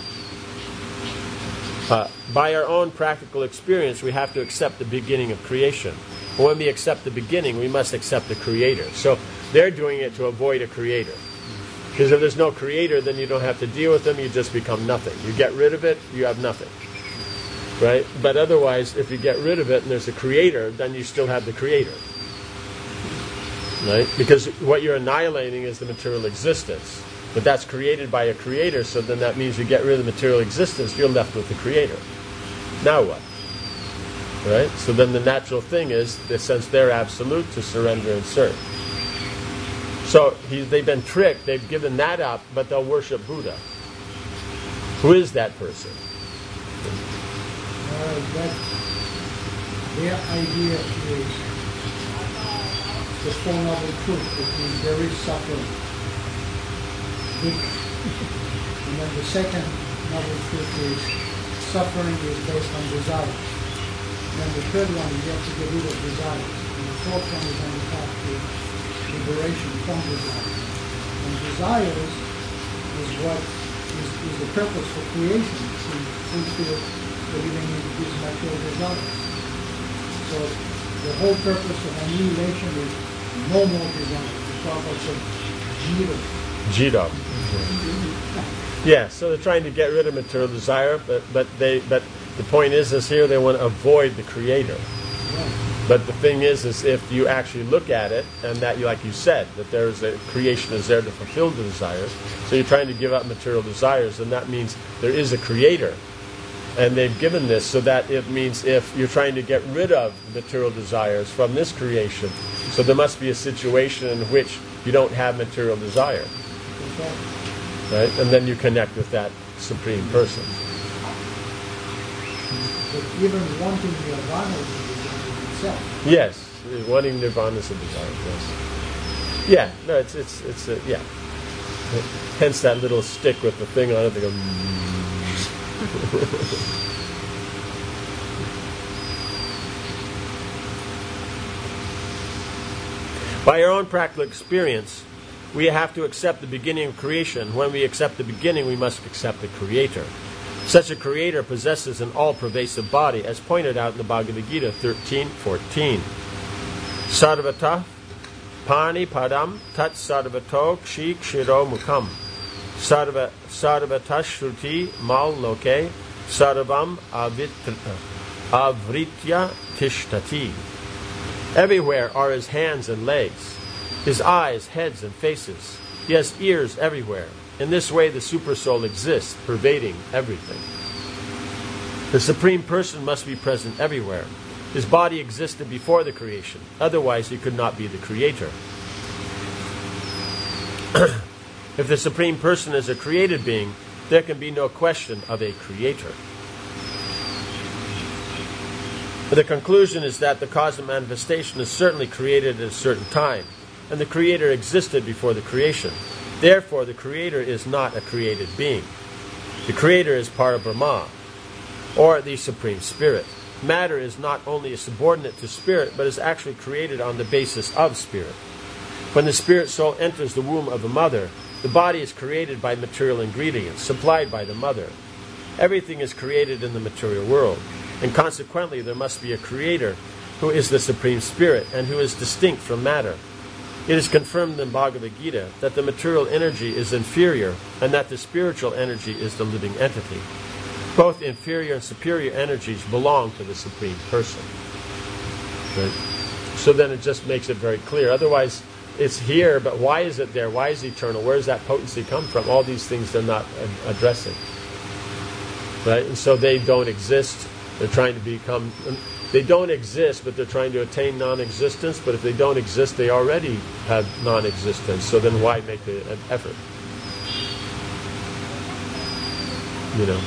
By our own practical experience, we have to accept the beginning of creation. But when we accept the beginning, we must accept the creator. So they're doing it to avoid a creator. Because if there's no creator, then you don't have to deal with them, you just become nothing. You get rid of it, you have nothing. Right? But otherwise, if you get rid of it and there's a creator, then you still have the creator. Right? Because what you're annihilating is the material existence. But that's created by a creator, so then that means you get rid of the material existence, you're left with the creator. Now what? Right? So then the natural thing is, since they're absolute, to surrender and serve. So they've been tricked, they've given that up, but they'll worship Buddha. Who is that person? Their idea is the Four Noble Truths, which means there is suffering. And then the second noble truth is suffering is based on desires. And then the third one is you have to get rid of desires. And the fourth one is on the path to liberation from desires. And desires is what is the purpose for creation, to fulfill the living in these material desires. So the whole purpose of annihilation is no more desires. The Prabhupada said, Jida. Yeah, so they're trying to get rid of material desire, but the point is here they want to avoid the creator. But the thing is if you actually look at it, and that, like you said, that there's a creation is there to fulfill the desires, so you're trying to give up material desires, and that means there is a creator. And they've given this so that it means if you're trying to get rid of material desires from this creation, so there must be a situation in which You don't have material desire. Okay. Right? And then you connect with that Supreme Person. But even wanting nirvana is a desire in itself. Yes, wanting nirvana is a desire. Yes. Yeah. No, it's yeah. Hence that little stick with the thing on it. They go. By our own practical experience, we have to accept the beginning of creation. When we accept the beginning, we must accept the Creator. Such a Creator possesses an all-pervasive body, as pointed out in the Bhagavad Gita 13:14. Sarvata pani padam tat sarvato kshi kshiro mukham sarvata shruti mal loke sarvam avritya tishtati. Everywhere are his hands and legs, his eyes, heads, and faces. He has ears everywhere. In this way, the Supersoul exists, pervading everything. The Supreme Person must be present everywhere. His body existed before the creation. Otherwise, he could not be the Creator. If the Supreme Person is a created being, there can be no question of a Creator. The conclusion is that the cosmic manifestation is certainly created at a certain time, and the Creator existed before the creation. Therefore, the Creator is not a created being. The Creator is part of Brahma, or the Supreme Spirit. Matter is not only a subordinate to Spirit, but is actually created on the basis of Spirit. When the Spirit soul enters the womb of a mother, the body is created by material ingredients supplied by the mother. Everything is created in the material world, and consequently there must be a Creator who is the Supreme Spirit and who is distinct from matter. It is confirmed in Bhagavad Gita that the material energy is inferior and that the spiritual energy is the living entity. Both inferior and superior energies belong to the Supreme Person. Right? So then it just makes it very clear. Otherwise, it's here, but why is it there? Why is it eternal? Where does that potency come from? All these things they're not addressing. Right? And so they don't exist. They're trying to become... They don't exist, but they're trying to attain non-existence. But if they don't exist, they already have non-existence. So then why make an effort? You know.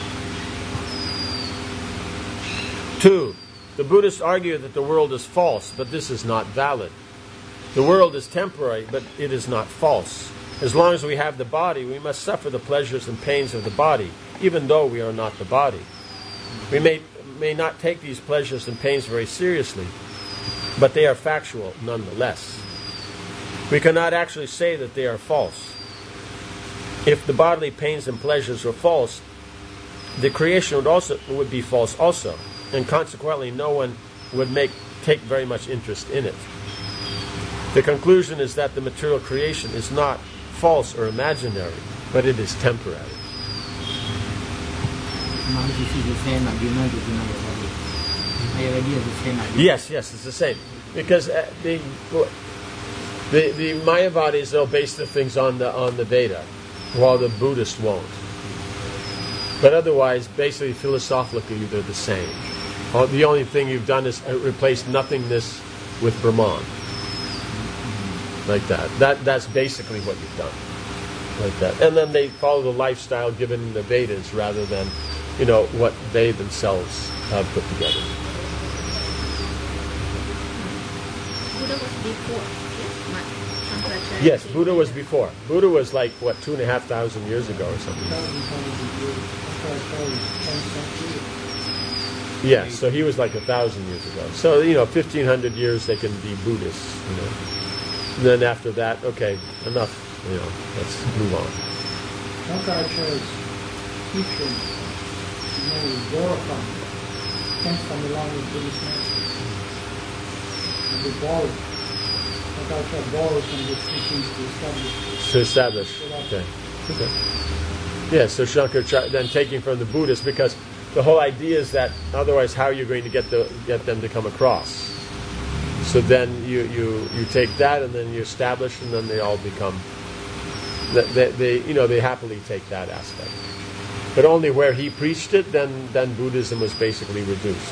2. The Buddhists argue that the world is false, but this is not valid. The world is temporary, but it is not false. As long as we have the body, we must suffer the pleasures and pains of the body, even though we are not the body. We may not take these pleasures and pains very seriously, but they are factual nonetheless. We cannot actually say that they are false. If the bodily pains and pleasures were false, the creation would be false also, and consequently no one would take very much interest in it. The conclusion is that the material creation is not false or imaginary, but it is temporary. Yes, it's the same. Because the Mayavadis, they'll base the things on the Veda, while the Buddhists won't. But otherwise, basically, philosophically, they're the same. The only thing you've done is replace nothingness with Brahman. Like that. That's basically what you've done. Like that. And then they follow the lifestyle given in the Vedas rather than, what they themselves have put together. Buddha was before, yes? Yes, Buddha was before. Buddha was 2,500 years ago or something. Yeah, so he was 1,000 years ago. So, 1,500 years they can be Buddhists, And then after that, okay, enough, let's move on. Shankaracharya's teaching, Gaurapam, comes from along with Buddhist masters. And they borrowed, Shankaracharya borrowed from these teachings to establish. Okay. Yeah, so Shankaracharya then taking from the Buddhists, because the whole idea is that otherwise how are you going to get them to come across? So then you take that and then you establish, and then they all become. They happily take that aspect, but only where he preached it, then Buddhism was basically reduced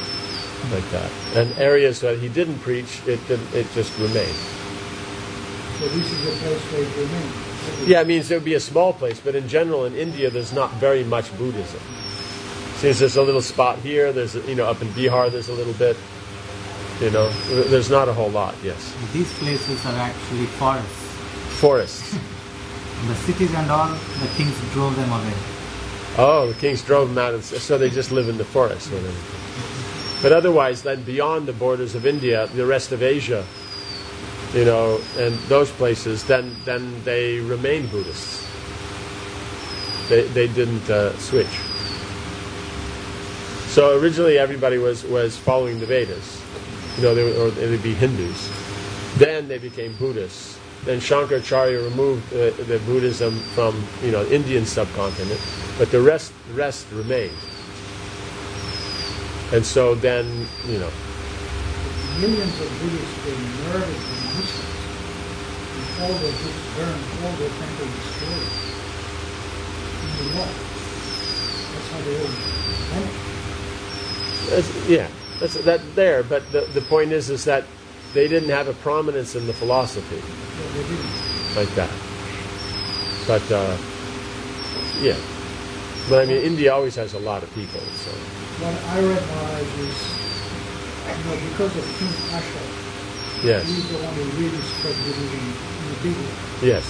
like that. And areas that he didn't preach, it just remained So this is a place where it remains. Yeah, it means it would be a small place, but in general in India there's not very much Buddhism. Since there's a little spot here, there's up in Bihar there's a little bit, there's not a whole lot. Yes, These places are actually forests. forests. The cities and all, the kings drove them away. Oh, the kings drove them out, so they just live in the forest. But otherwise, then beyond the borders of India, the rest of Asia, and those places, then they remained Buddhists. They didn't switch. So originally everybody was following the Vedas, they'd be Hindus. Then they became Buddhists. Then Shankaracharya removed the Buddhism from Indian subcontinent, but the rest remained. And so then Millions of Buddhists were murdered in Muslims, and all their books burned, all their temples destroyed. In the law. That's how they all vanished. That's there. But the point is that they didn't have a prominence in the philosophy Yeah, they didn't. like that. But but I mean, India always has a lot of people. So What I read, Maharaj, is, because of King Ashoka, yes, he's the one who really spread Buddhism in a big way. yes,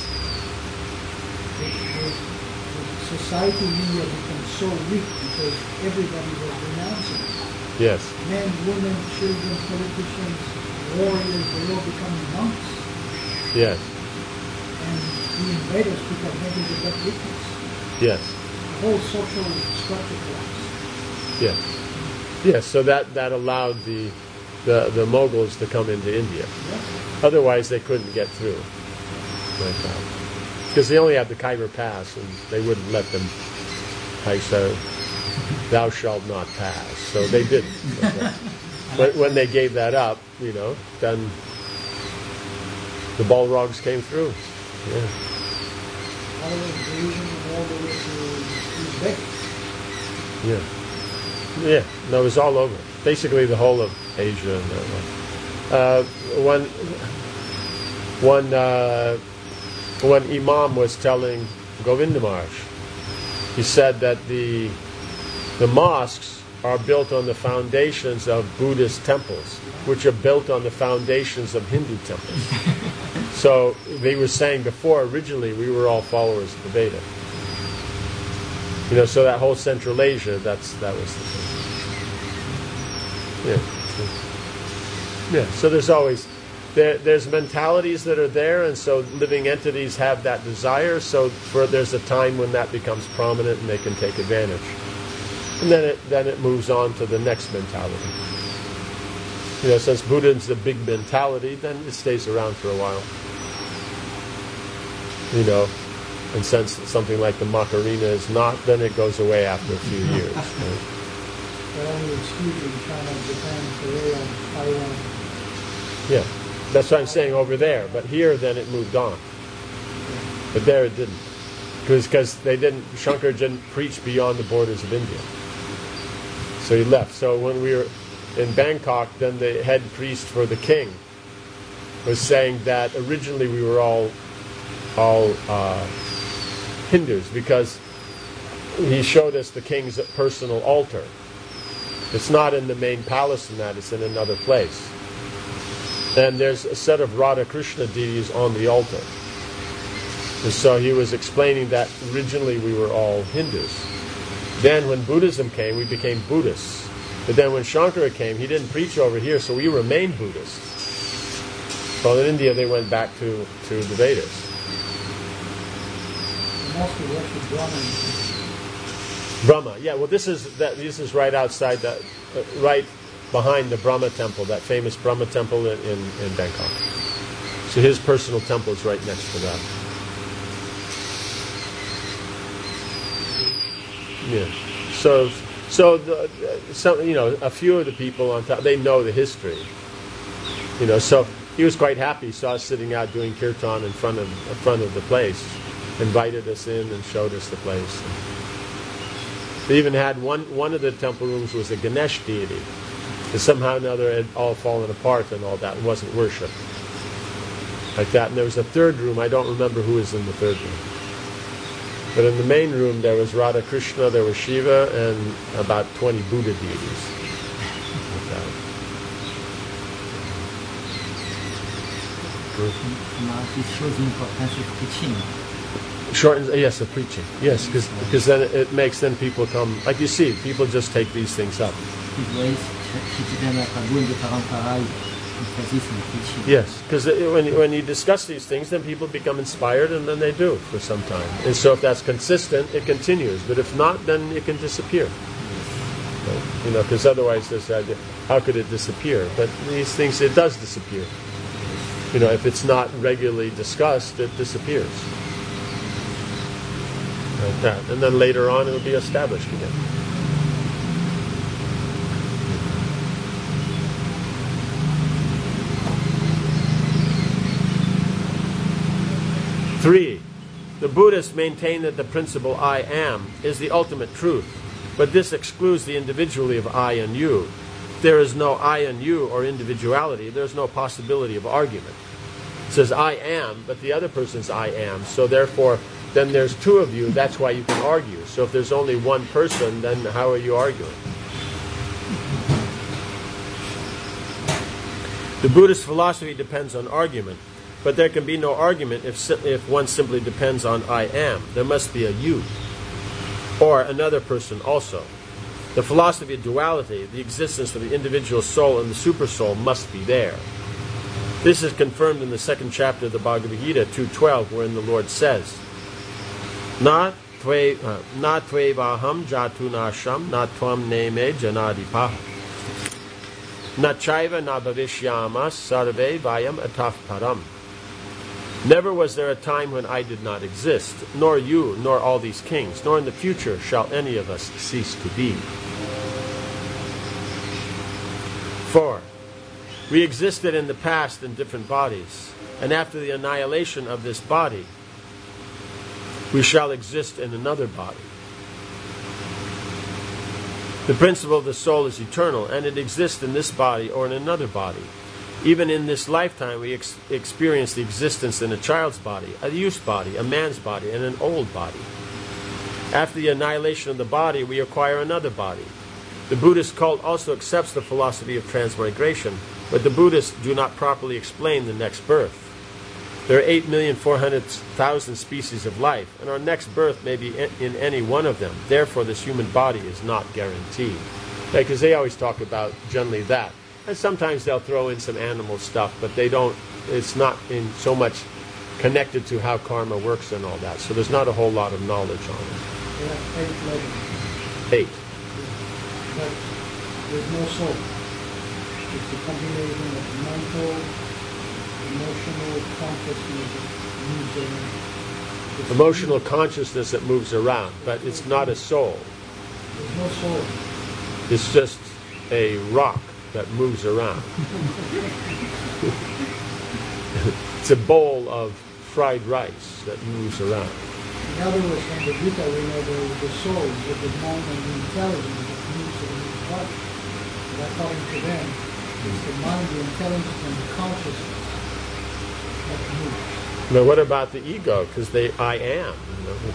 The society in India became so weak because everybody was renouncing it. yes, Men, women, children, politicians, warriors, they all become monks. yes, And the invaders took advantage of that weakness. yes, The whole social structure collapsed. yes, yes. So that allowed the Mughals to come into India. Yes. Otherwise, they couldn't get through like that because they only had the Khyber Pass, and they wouldn't let them. So, thou shalt not pass. So they didn't. When they gave that up, then the Balrogs came through. Yeah. All the invasion all the way to Uzbek. Yeah. Yeah. No, it was all over. Basically, the whole of Asia. One Imam was telling Govinda Maharaj, he said that the mosques are built on the foundations of Buddhist temples, which are built on the foundations of Hindu temples. So they were saying before, originally, we were all followers of the Veda. So that whole Central Asia, that was the thing. Yeah. So there's always there's mentalities that are there, and so living entities have that desire. So there's a time when that becomes prominent, and they can take advantage. And then it moves on to the next mentality. Since Buddhism's the big mentality, then it stays around for a while. And since something like the Macarena is not, then it goes away after a few years. Right? But only it's huge in China, Japan, Korea, Taiwan. Yeah, that's what I'm saying over there. But here, then it moved on. But there it didn't, because Shankar didn't preach beyond the borders of India. So he left. So when we were in Bangkok, then the head priest for the king was saying that originally we were all Hindus, because he showed us the king's personal altar. It's not in the main palace and that, it's in another place. And there's a set of Radha Krishna deities on the altar. And so he was explaining that originally we were all Hindus. Then when Buddhism came, we became Buddhists. But then when Shankara came, he didn't preach over here, so we remained Buddhists. Well, in India, they went back to the Vedas. Mostly worship Brahma. Brahma, yeah. Well, this is right outside right behind the Brahma temple, that famous Brahma temple in Bangkok. So his personal temple is right next to that. Yeah. So a few of the people on top, they know the history. So he was quite happy. He saw us sitting out doing kirtan in front of the place, invited us in and showed us the place. They even had one of the temple rooms was a Ganesh deity. And somehow or another it had all fallen apart and all that. It wasn't worshipped. like that. And there was a third room. I don't remember who was in the third room. But in the main room there was Radha Krishna, there was Shiva, and about 20 Buddha deities. Like that. It shows the importance of teaching. Yes, of preaching. Yes, because then it makes then people come, like you see, people just take these things up. Yes, because when you discuss these things, then people become inspired, and then they do for some time. And so if that's consistent, it continues. But if not, then it can disappear. Right? Because otherwise there's the idea, how could it disappear? But these things, it does disappear. If it's not regularly discussed, it disappears. Like that. And then later on, it will be established again. Three, the Buddhists maintain that the principle I am is the ultimate truth, but this excludes the individuality of I and you. If there is no I and you or individuality, there's no possibility of argument. It says I am, but the other person's I am, so therefore then there's two of you, that's why you can argue. So if there's only one person, then how are you arguing? The Buddhist philosophy depends on argument, but there can be no argument if one simply depends on I am. There must be a you, or another person also. The philosophy of duality, the existence of the individual soul and the supersoul, must be there. This is confirmed in the second chapter of the Bhagavad Gita, 2.12, wherein the Lord says, Na tvevaham jatu nasham, na tvam neme janadipaha. Na chaiva na bhavishyamas sarve vayam ataf param. Never was there a time when I did not exist, nor you, nor all these kings, nor in the future shall any of us cease to be. 4. We existed in the past in different bodies, and after the annihilation of this body, we shall exist in another body. The principle of the soul is eternal, and it exists in this body or in another body. Even in this lifetime, we experience the existence in a child's body, a youth body, a man's body, and an old body. After the annihilation of the body, we acquire another body. The Buddhist cult also accepts the philosophy of transmigration, but the Buddhists do not properly explain the next birth. There are 8,400,000 species of life, and our next birth may be in any one of them. Therefore, this human body is not guaranteed. Because they always talk about generally that. And sometimes they'll throw in some animal stuff, but they don't, it's not in so much connected to how karma works and all that. So there's not a whole lot of knowledge on it. There are 8 levels. 8. But there's no soul. It's a combination of mental, emotional consciousness that moves around. Emotional consciousness that moves around, but it's not a soul. There's no soul. It's just a rock that moves around. It's a bowl of fried rice that moves around. In other words, from the Gita we know the soul is the mind and the intelligence that moves in the body. But according to them, it's the mind, the intelligence, and the consciousness that moves. Now what about the ego? Because I am. You know?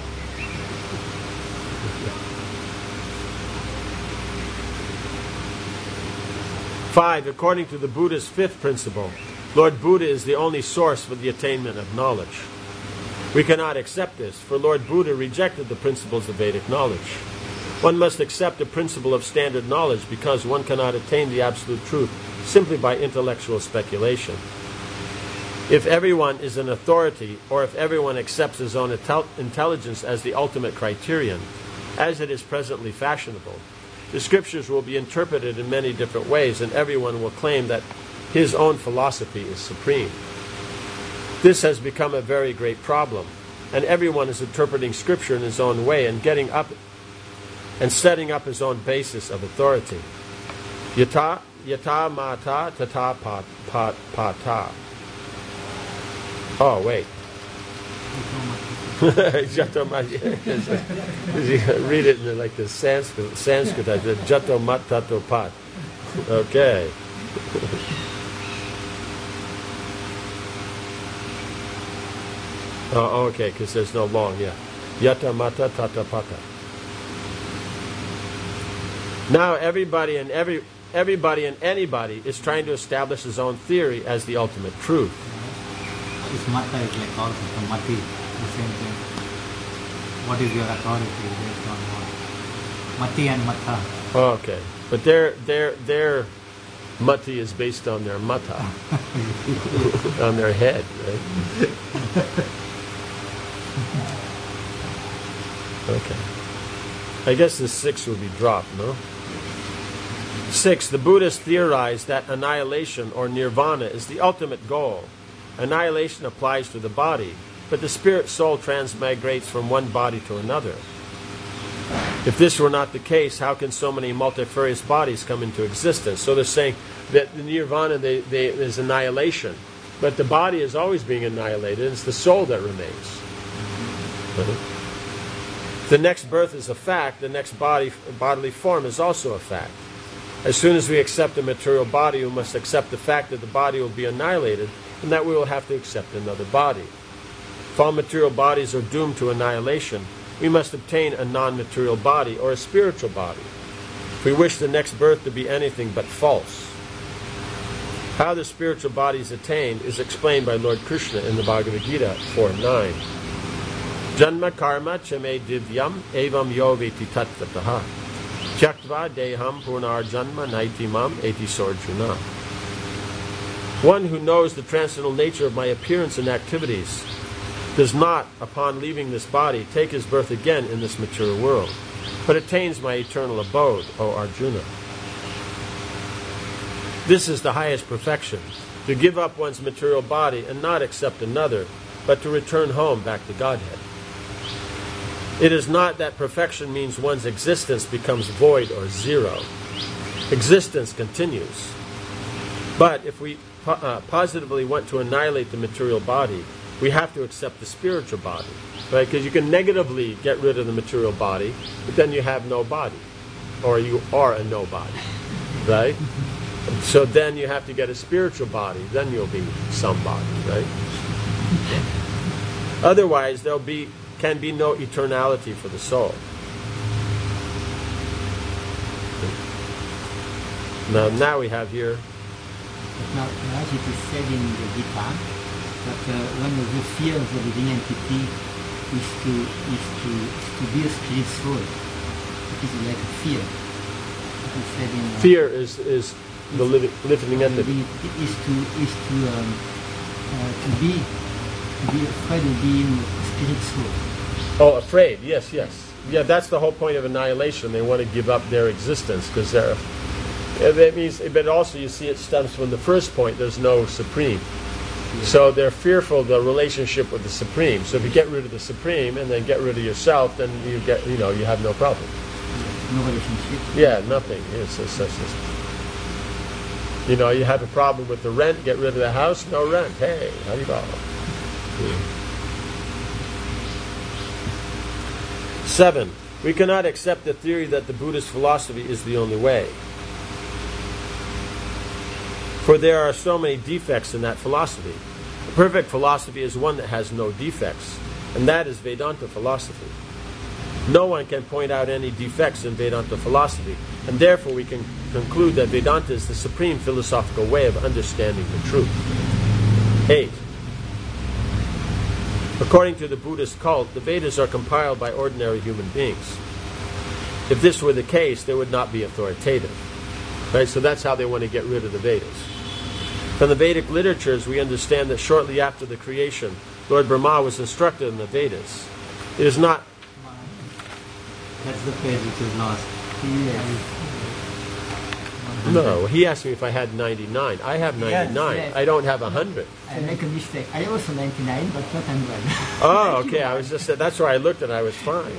5. According to the Buddha's 5th principle, Lord Buddha is the only source for the attainment of knowledge. We cannot accept this, for Lord Buddha rejected the principles of Vedic knowledge. One must accept the principle of standard knowledge because one cannot attain the absolute truth simply by intellectual speculation. If everyone is an authority, or if everyone accepts his own intelligence as the ultimate criterion, as it is presently fashionable, the scriptures will be interpreted in many different ways, and everyone will claim that his own philosophy is supreme. This has become a very great problem, and everyone is interpreting scripture in his own way and getting up and setting up his own basis of authority. Yata mata tata pata. Oh, wait. Jato mata. You read it in like the Sanskrit, Jato mat tato pat. Okay. Oh, okay, because there's no long, yeah. Yata mata tata pata. Now everybody and anybody is trying to establish his own theory as the ultimate truth. This mata is like also the mati, the same thing. What is your authority based on what? Mati and mata. Oh, okay, but their mati is based on their mata, on their head, right? Okay. I guess the 6 would be dropped, no? 6. The Buddhists theorized that annihilation or nirvana is the ultimate goal. Annihilation applies to the body, but the spirit soul transmigrates from one body to another. If this were not the case, how can so many multifarious bodies come into existence? So they're saying that the nirvana is annihilation, but the body is always being annihilated. It's the soul that remains. The next birth is a fact. The next bodily form is also a fact. As soon as we accept a material body, we must accept the fact that the body will be annihilated and that we will have to accept another body. If all material bodies are doomed to annihilation, we must obtain a non-material body or a spiritual body. If we wish the next birth to be anything but false. How the spiritual body is attained is explained by Lord Krishna in the Bhagavad Gita 4.9. Janma karma chame divyam evam yoveti tattataha tyaktva deham punar janma naiti mam eti sorjuna. One who knows the transcendental nature of my appearance and activities does not, upon leaving this body, take his birth again in this material world, but attains my eternal abode, O Arjuna. This is the highest perfection, to give up one's material body and not accept another, but to return home back to Godhead. It is not that perfection means one's existence becomes void or zero. Existence continues. But if we positively want to annihilate the material body, we have to accept the spiritual body, right? Because you can negatively get rid of the material body, but then you have no body, or you are a nobody, right? So then you have to get a spiritual body, then you'll be somebody, right? Otherwise, can be no eternality for the soul. Now we have here. Now, as it is said in the Gita, that one of the fears of the living entity is to be a spirit soul. It is like a fear. It is said in, fear is the living entity. Is to be afraid of being a spirit soul. Oh, afraid! Yes. Yeah, that's the whole point of annihilation. They want to give up their existence because they're. That means, but also you see it stems from the first point. There's no supreme, so they're fearful of the relationship with the supreme. So if you get rid of the supreme and then get rid of yourself, then you have no problem. No relationship. Yeah, nothing. It's you have a problem with the rent. Get rid of the house. No rent. Hey, how do you go? 7. We cannot accept the theory that the Buddhist philosophy is the only way. For there are so many defects in that philosophy. The perfect philosophy is one that has no defects, and that is Vedanta philosophy. No one can point out any defects in Vedanta philosophy, and therefore we can conclude that Vedanta is the supreme philosophical way of understanding the truth. 8. According to the Buddhist cult, the Vedas are compiled by ordinary human beings. If this were the case, they would not be authoritative. Right? So that's how they want to get rid of the Vedas. From the Vedic literatures, we understand that shortly after the creation, Lord Brahma was instructed in the Vedas. It is not... That's the page which is lost. No, he asked me if I had 99. I have 99. Yes. I don't have 100. I make a mistake. I also 99, but not 100. Oh, okay. I was just that's where I looked and I was fine.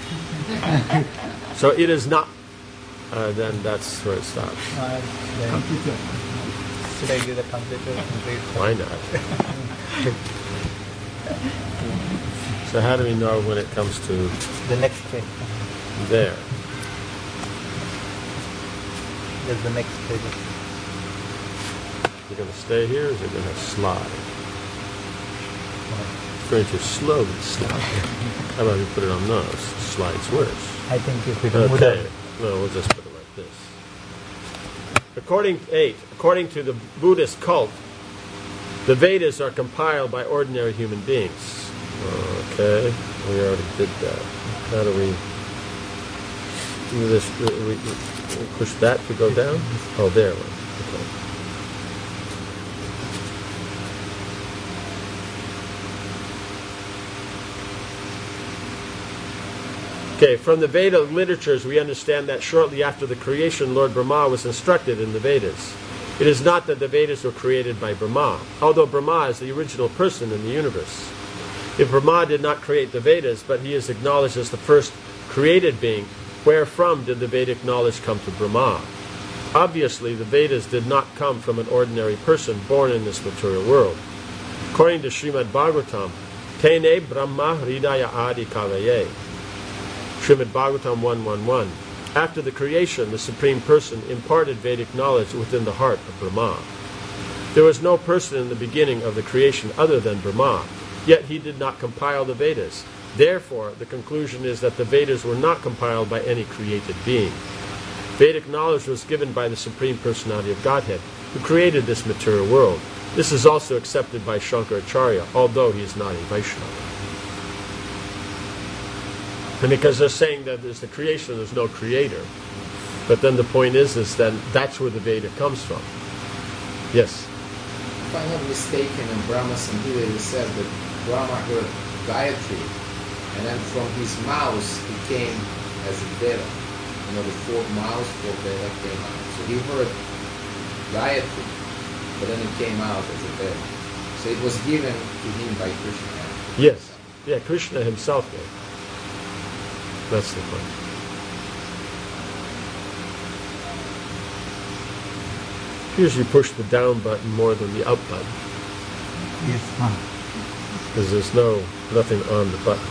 So it is not. Then that's where it stops. Computer. Should I do the computer? Why not? So how do we know when it comes to The next page. there? There's the next page. You're going to stay here, or is it going to slide? going to slowly stop. How about we put it on those? Slides worse. I think if we remove Okay. that, No, we'll just put it like this. According to the Buddhist cult, the Vedas are compiled by ordinary human beings. Okay, we already did that. How do we do this? We push that to go down? Oh, there. Okay. Okay, from the Veda literatures, we understand that shortly after the creation, Lord Brahma was instructed in the Vedas. It is not that the Vedas were created by Brahma, although Brahma is the original person in the universe. If Brahma did not create the Vedas, but he is acknowledged as the first created being, where from did the Vedic knowledge come to Brahma? Obviously, the Vedas did not come from an ordinary person born in this material world. According to Srimad Bhagavatam, Tene Brahma Hridaya Adi Kavaye. Srimad Bhagavatam 1.1.1. After the creation, the Supreme Person imparted Vedic knowledge within the heart of Brahma. There was no person in the beginning of the creation other than Brahma, yet he did not compile the Vedas. Therefore, the conclusion is that the Vedas were not compiled by any created being. Vedic knowledge was given by the Supreme Personality of Godhead, who created this material world. This is also accepted by Shankaracharya, although he is not a Vaishnava. And because they're saying that there's the creation, there's no creator. But then the point is that that's where the Veda comes from. Yes? If I'm not mistaken, in Brahma Samhita it said that Brahma heard Gayatri, and then from his mouth it came as a Veda. You know, the four mouths, four Veda came out. So he heard Gayatri, but then it came out as a Veda. So it was given to him by Krishna. Yes. Yeah, Krishna himself did. That's the point. Usually push the down button more than the up button, yes, because there's nothing on the button.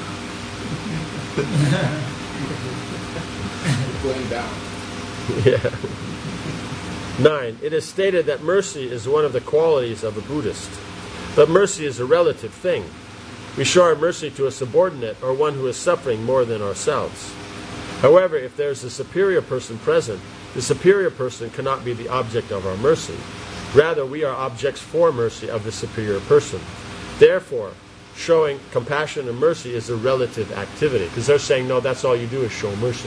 Going down. Yeah. 9. It is stated that mercy is one of the qualities of a Buddhist. But mercy is a relative thing. We show our mercy to a subordinate or one who is suffering more than ourselves. However, if there is a superior person present, the superior person cannot be the object of our mercy. Rather, we are objects for mercy of the superior person. Therefore, showing compassion and mercy is a relative activity. Because they're saying, no, that's all you do is show mercy.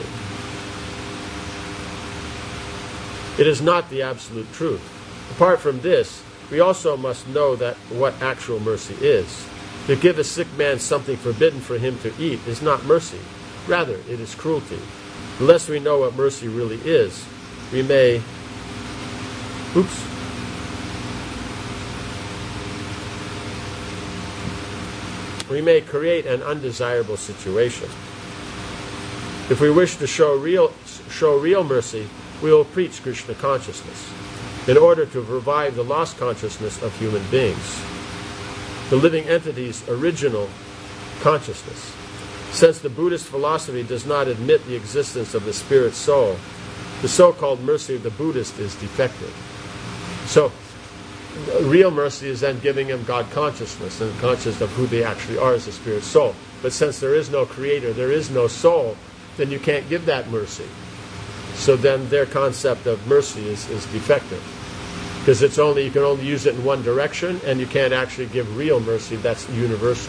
It is not the absolute truth. Apart from this, we also must know that what actual mercy is. To give a sick man something forbidden for him to eat is not mercy. Rather, it is cruelty. Unless we know what mercy really is, we may... We may create an undesirable situation. If we wish to show real mercy, we will preach Krishna consciousness in order to revive the lost consciousness of human beings, the living entity's original consciousness. Since the Buddhist philosophy does not admit the existence of the spirit soul, the so-called mercy of the Buddhist is defective. So, real mercy is then giving them God consciousness and conscious of who they actually are as a spirit soul. But since there is no creator, there is no soul, then you can't give that mercy. So then their concept of mercy is defective. Because you can only use it in one direction, and you can't actually give real mercy that's universal.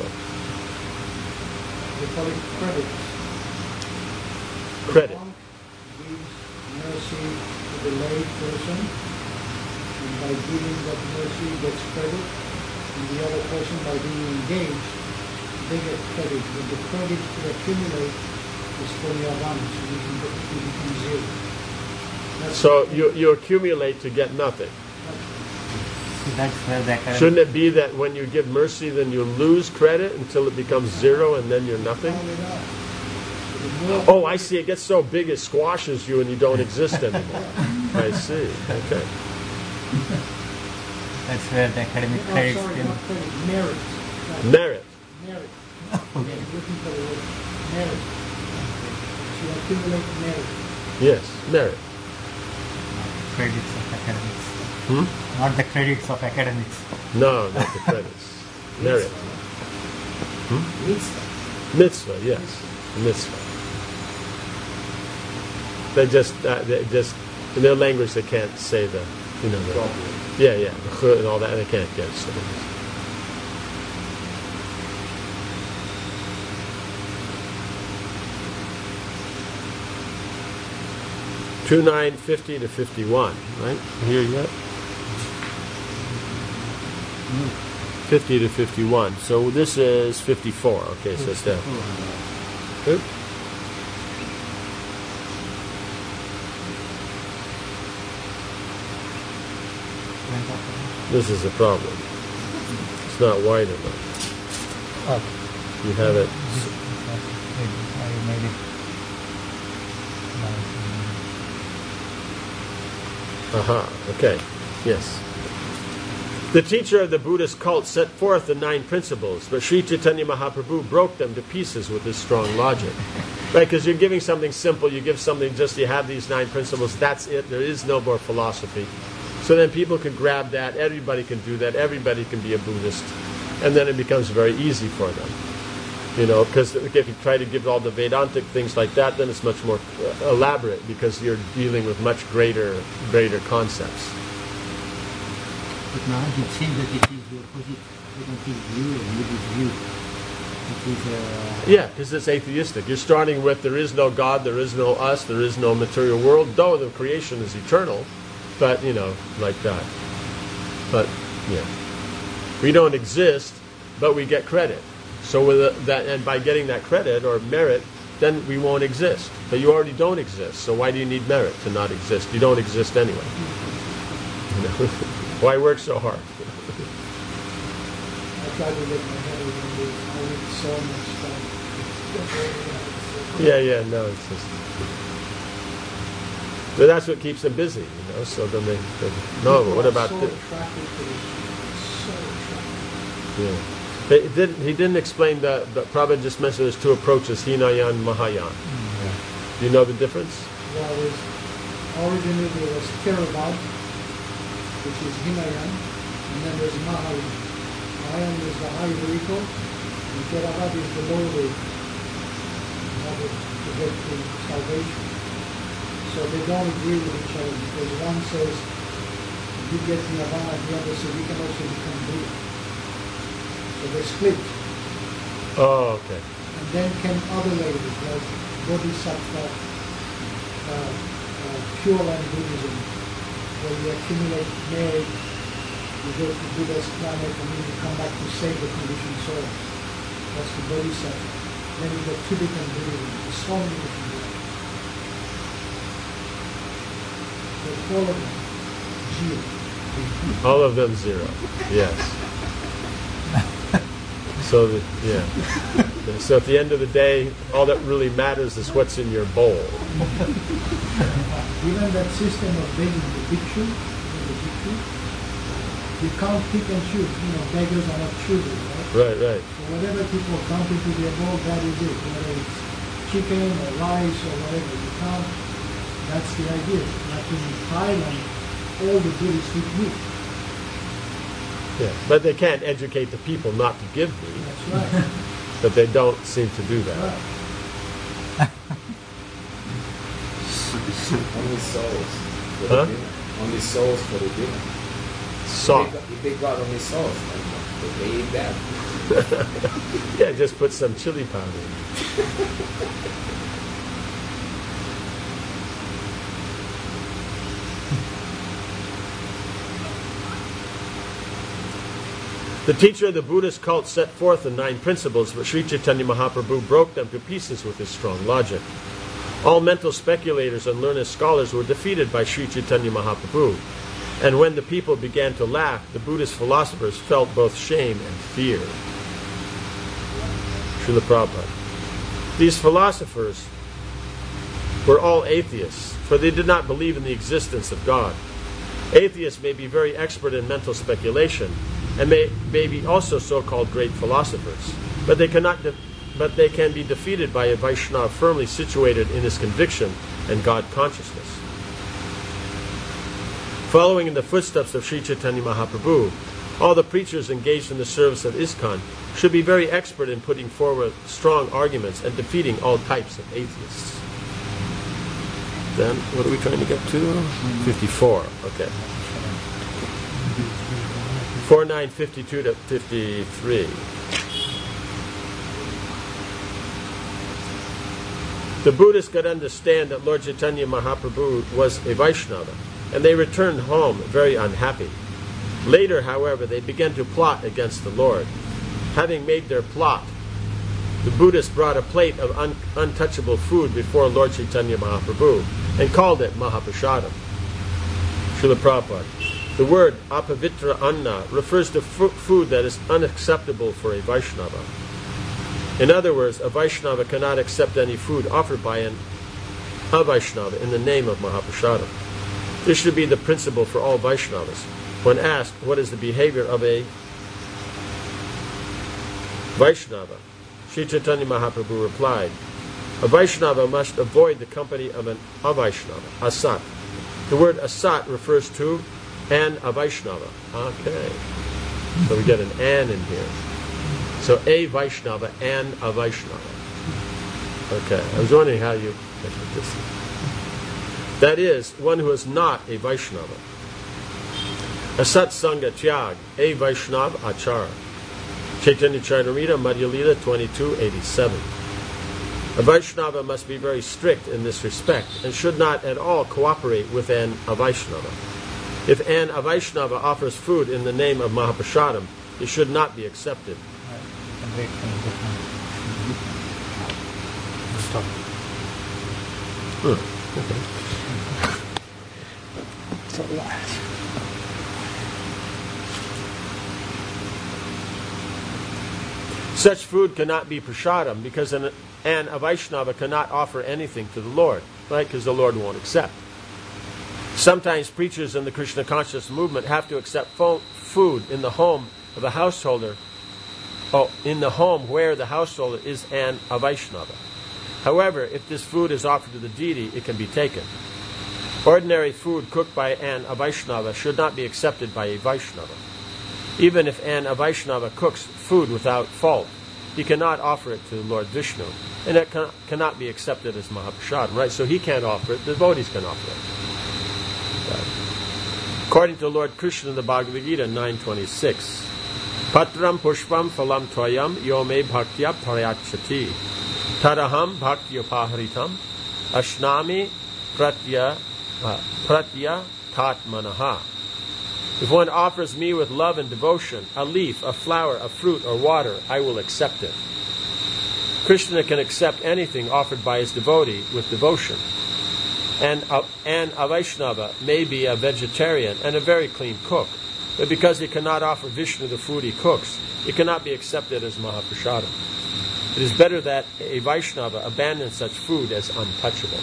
They call it credit. Credit. The monk gives mercy to the lay person, and by giving that mercy gets credit, and the other person, by being engaged, they get credit. But the credit to accumulate is for Nirvana, so you can become zero. So you accumulate to get nothing. so that's where the academic... Shouldn't it be that when you give mercy, then you lose credit until it becomes zero and then you're nothing? Oh, I see. It gets so big it squashes you and you don't exist anymore. I see. Okay. That's where the academic credits Sorry, came. not credit, merit. Merit. Merit. Okay. Looking for the word merit. So you accumulate merit. Yes, merit. Credits of academics. Hmm? Not the credits of academics. No, not the credits. Merit. Mitzvah. Mitzvah, yes. Mitzvah. They just, in their language, they can't say the, the ch and all that, they can't get it. So. 2950 to 51, right? Here yet? 50 to 51. So this is 54. Okay, so it's there. Good. This is a problem. It's not wide enough. You have it. Okay. Yes. The teacher of the Buddhist cult set forth the 9 principles, but Sri Chaitanya Mahaprabhu broke them to pieces with his strong logic. Right? Because you're giving something simple, you give something just, you have these 9 principles, that's it, there is no more philosophy. So then people can grab that, everybody can do that, everybody can be a Buddhist, and then it becomes very easy for them. Because if you try to give all the Vedantic things like that, then it's much more elaborate, because you're dealing with much greater concepts. But now it seems that it is the opposite Vedantic view or Buddhist view. Yeah, because it's atheistic. You're starting with there is no God, there is no us, there is no material world, though the creation is eternal, but, like that. But, yeah. We don't exist, but we get credit. So with that, and by getting that credit or merit, then we won't exist. But you already don't exist, so why do you need merit to not exist? You don't exist anyway. Why work so hard? I try to get my head around it. I read so much stuff. Yeah, no, it's just... But that's what keeps them busy, so then they no, but what about this? Yeah. He didn't explain that, but Prabhupada just mentioned there's 2 approaches, Hinayan, Mahayana. Do you know the difference? Well, originally there was Theravada, which is Hinayan, and then there's Mahayana. Mahayana is the high vehicle, and Theravada is the low vehicle, in order to get to salvation. So they don't agree with each other, because one says, you get Nirvana, the other says, you can also become Buddha. So they split. Oh, okay. And then came other ladies, like Bodhisattva, Pure Land Buddhism, where you accumulate merit, you go to Buddha's planet, and then you come back to save the conditioned soul. That's the Bodhisattva. Then you got Tibetan Buddhism, there's so many different ways. But all of them, 0. All of them 0. Yes. So So at the end of the day, all that really matters is what's in your bowl. Even that system of begging the bhikshu, you can't pick and choose. Beggars are not choosers, right? Right. So whatever people dump into their bowl, that is it. Whether it's chicken or rice or whatever, you can't. That's the idea. Like in Thailand, all the Buddhists eat meat. Yeah, but they can't educate the people not to give meat. That's right. But they don't seem to do that. Right. Only souls for the dinner. Only souls for the dinner. Salt. If they got only souls, they eat that. Yeah, just put some chili powder in. The teacher of the Buddhist cult set forth the 9 principles, but Sri Chaitanya Mahaprabhu broke them to pieces with his strong logic. All mental speculators and learned scholars were defeated by Sri Chaitanya Mahaprabhu, and when the people began to laugh, the Buddhist philosophers felt both shame and fear. Srila Prabhupada. These philosophers were all atheists, for they did not believe in the existence of God. Atheists may be very expert in mental speculation, and may be also so-called great philosophers, but they can be defeated by a Vaishnava firmly situated in his conviction and God consciousness. Following in the footsteps of Sri Chaitanya Mahaprabhu, All the preachers engaged in the service of ISKCON should be very expert in putting forward strong arguments and defeating all types of atheists. Then, what are we trying to get to? 54, okay. 4952 to 53. The Buddhists could understand that Lord Chaitanya Mahaprabhu was a Vaishnava, and they returned home very unhappy. Later, however, they began to plot against the Lord. Having made their plot, the Buddhists brought a plate of untouchable food before Lord Chaitanya Mahaprabhu and called it Mahaprasadam. Srila Prabhupada. The word apavitra anna refers to food that is unacceptable for a Vaishnava. In other words, a Vaishnava cannot accept any food offered by an Avaishnava in the name of Mahaprasadam. This should be the principle for all Vaishnavas. When asked what is the behavior of a Vaishnava, Sri Chaitanya Mahaprabhu replied, a Vaishnava must avoid the company of an Avaishnava, asat. The word asat refers to an Avaishnava. Okay. So we get an an in here. So a Vaishnava, an Avaishnava. Okay. I was wondering how you get this. That is, one who is not a Vaishnava. Asat Sangha Tyag, a Vaishnav Achar. Chaitanya Charitamrita, Madhya Lila 2287. A Vaishnava must be very strict in this respect and should not at all cooperate with an Avaishnava. If an Avaishnava offers food in the name of Mahaprasadam, it should not be accepted. Okay. Such food cannot be prasadam because an Avaishnava cannot offer anything to the Lord, right? Because the Lord won't accept. Sometimes preachers in the Krishna conscious movement have to accept food in the home of a householder, in the home where the householder is an Avaishnava. However, if this food is offered to the deity, it can be taken. Ordinary food cooked by an Avaishnava should not be accepted by a Vaishnava. Even if an Avaishnava cooks food without fault, he cannot offer it to Lord Vishnu, and it cannot be accepted as Mahaprasadam, right? So he can't offer it, the devotees can offer it. Right. According to Lord Krishna in the Bhagavad Gita 9:26, Patram pushpam phalam tvayam yome bhaktya parayachati tadaham bhaktyopaharitam ashnami pratya tatmanaha. If one offers me with love and devotion a leaf, a flower, a fruit, or water, I will accept it. Krishna can accept anything offered by his devotee with devotion. And an Avaishnava may be a vegetarian and a very clean cook, but because he cannot offer Vishnu the food he cooks, it cannot be accepted as Mahaprasadam. It is better that a Vaishnava abandon such food as untouchable.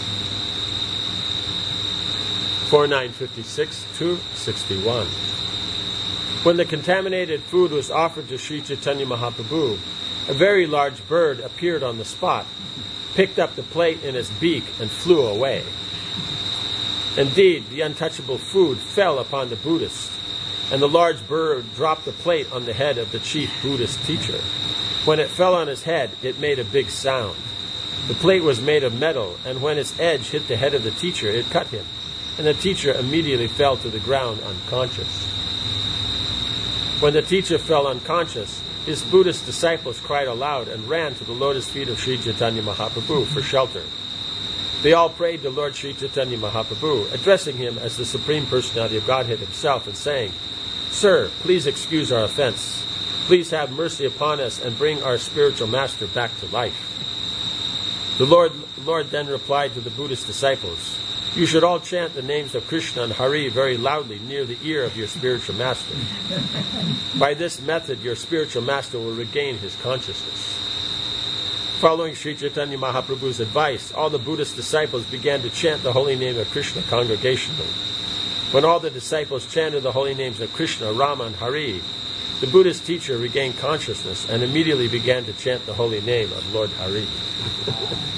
4956 to 61. When the contaminated food was offered to Sri Chaitanya Mahaprabhu, a very large bird appeared on the spot, picked up the plate in its beak, and flew away. Indeed, the untouchable food fell upon the Buddhist, and the large bird dropped the plate on the head of the chief Buddhist teacher. When it fell on his head, it made a big sound. The plate was made of metal, and when its edge hit the head of the teacher, it cut him, and the teacher immediately fell to the ground unconscious. When the teacher fell unconscious, his Buddhist disciples cried aloud and ran to the lotus feet of Sri Chaitanya Mahaprabhu for shelter. They all prayed to Lord Sri Chaitanya Mahaprabhu, addressing him as the Supreme Personality of Godhead himself and saying, "Sir, please excuse our offense. Please have mercy upon us and bring our spiritual master back to life." The Lord then replied to the Buddhist disciples, "You should all chant the names of Krishna and Hari very loudly near the ear of your spiritual master. By this method, your spiritual master will regain his consciousness." Following Sri Chaitanya Mahaprabhu's advice, all the Buddhist disciples began to chant the holy name of Krishna congregationally. When all the disciples chanted the holy names of Krishna, Rama, and Hari, the Buddhist teacher regained consciousness and immediately began to chant the holy name of Lord Hari.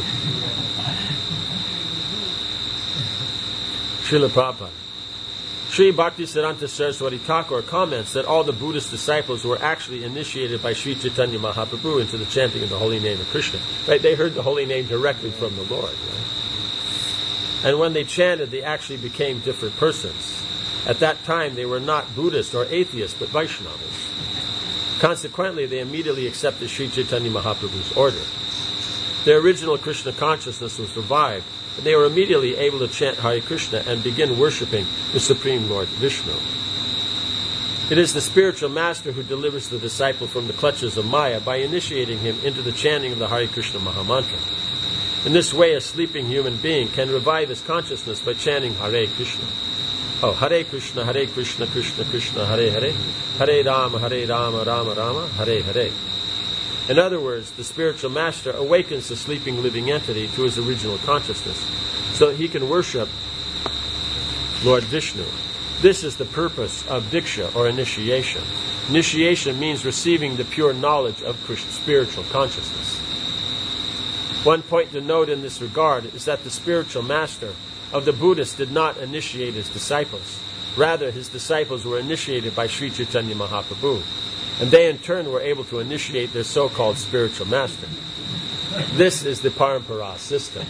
Srila Prabhupada. Sri Bhaktisiddhanta Saraswati Thakur comments that all the Buddhist disciples were actually initiated by Sri Chaitanya Mahaprabhu into the chanting of the holy name of Krishna. Right? They heard the holy name directly from the Lord. Right? And when they chanted, they actually became different persons. At that time, they were not Buddhist or atheists, but Vaishnavas. Consequently, they immediately accepted Sri Chaitanya Mahaprabhu's order. Their original Krishna consciousness was revived, and they were immediately able to chant Hare Krishna and begin worshipping the Supreme Lord Vishnu. It is the spiritual master who delivers the disciple from the clutches of Maya by initiating him into the chanting of the Hare Krishna Mahamantra. In this way, a sleeping human being can revive his consciousness by chanting Hare Krishna. Oh, Hare Krishna, Krishna Krishna, Hare Hare, Hare Rama, Rama Rama, Hare Hare. In other words, the spiritual master awakens the sleeping living entity to his original consciousness so that he can worship Lord Vishnu. This is the purpose of Diksha or initiation. Initiation means receiving the pure knowledge of spiritual consciousness. One point to note in this regard is that the spiritual master of the Buddhists did not initiate his disciples. Rather, his disciples were initiated by Sri Chaitanya Mahaprabhu, and they in turn were able to initiate their so-called spiritual master. This is the Parampara system.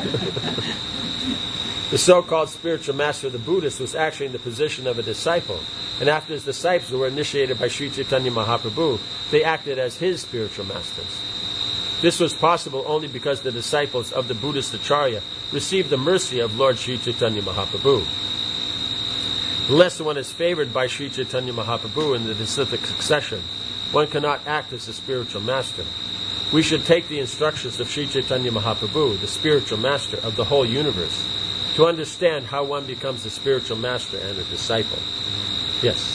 The so-called spiritual master of the Buddhists was actually in the position of a disciple, and after his disciples were initiated by Sri Chaitanya Mahaprabhu, they acted as his spiritual masters. This was possible only because the disciples of the Buddhist Acharya received the mercy of Lord Sri Chaitanya Mahaprabhu. Unless one is favored by Sri Chaitanya Mahaprabhu in the disciplic succession, one cannot act as a spiritual master. We should take the instructions of Sri Chaitanya Mahaprabhu, the spiritual master of the whole universe, to understand how one becomes a spiritual master and a disciple. Yes?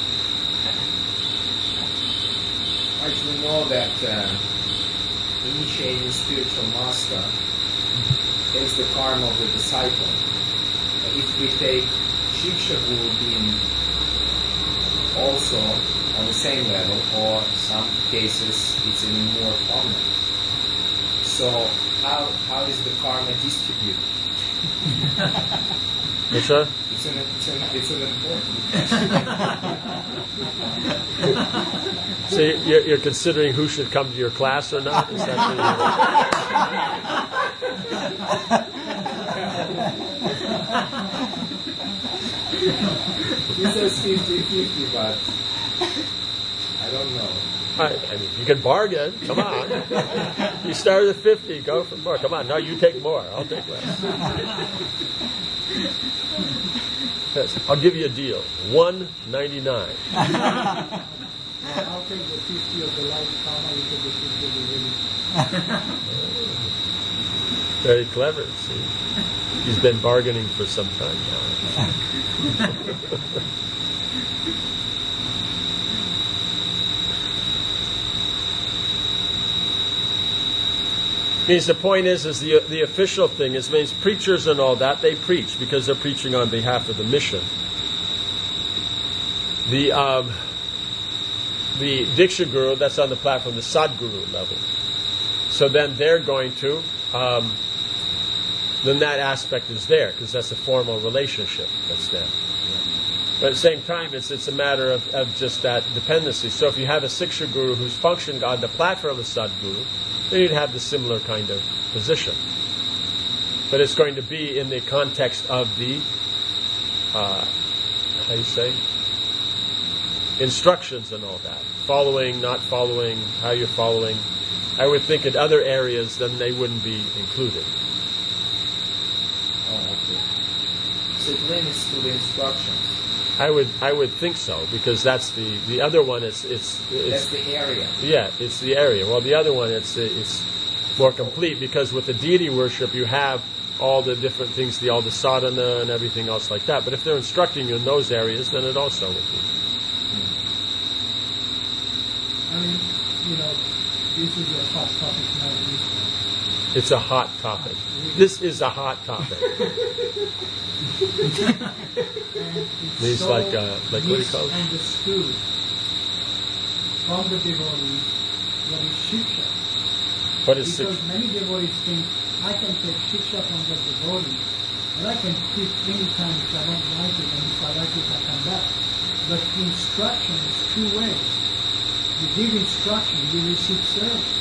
I should know that initiating spiritual master is the karma of the disciple. If we take Shiksha Guru being also on the same level, or some cases it's even more prominent. So how is the karma distributed? What's that? It's an important question. So you're considering who should come to your class or not? Is that He says 50-50, but I don't know. I mean, you can bargain. Come on. You started at 50. Go for more. Come on. No, you take more. I'll take less. Yes, I'll give you a deal. $1.99. I'll take the 50 of the life karma, you take the 50 of the living. Very clever. See, he's been bargaining for some time now. Means the point is the official thing is means preachers and all that, they preach because they're preaching on behalf of the mission. The Diksha Guru, that's on the platform, the Sadguru level. So then they're going to, then that aspect is there because that's a formal relationship that's there. But at the same time, it's a matter of just that dependency. So if you have a Siksha Guru who's functioning on the platform of Sadguru, then you'd have the similar kind of position. But it's going to be in the context of the, how you say, instructions and all that. Following, not following, how you're following. I would think in other areas then they wouldn't be included. Oh, okay. So it limits to the instructions. I would think so, because that's the other one. It's that's the area. Yeah, it's the area. Well, the other one it's more complete because with the deity worship you have all the different things, all the sadhana and everything else like that. But if they're instructing you in those areas, then it also would be. I mean, this is a hot topic now. It's a hot topic. This is a hot topic. It's so like what do you call it? Understood from the devotees what is shiksha. What is because many devotees think I can take shiksha from the devotee And I can teach anytime if I don't like it, and if I like it, I come back. But instruction is two ways. You give instruction, you receive service.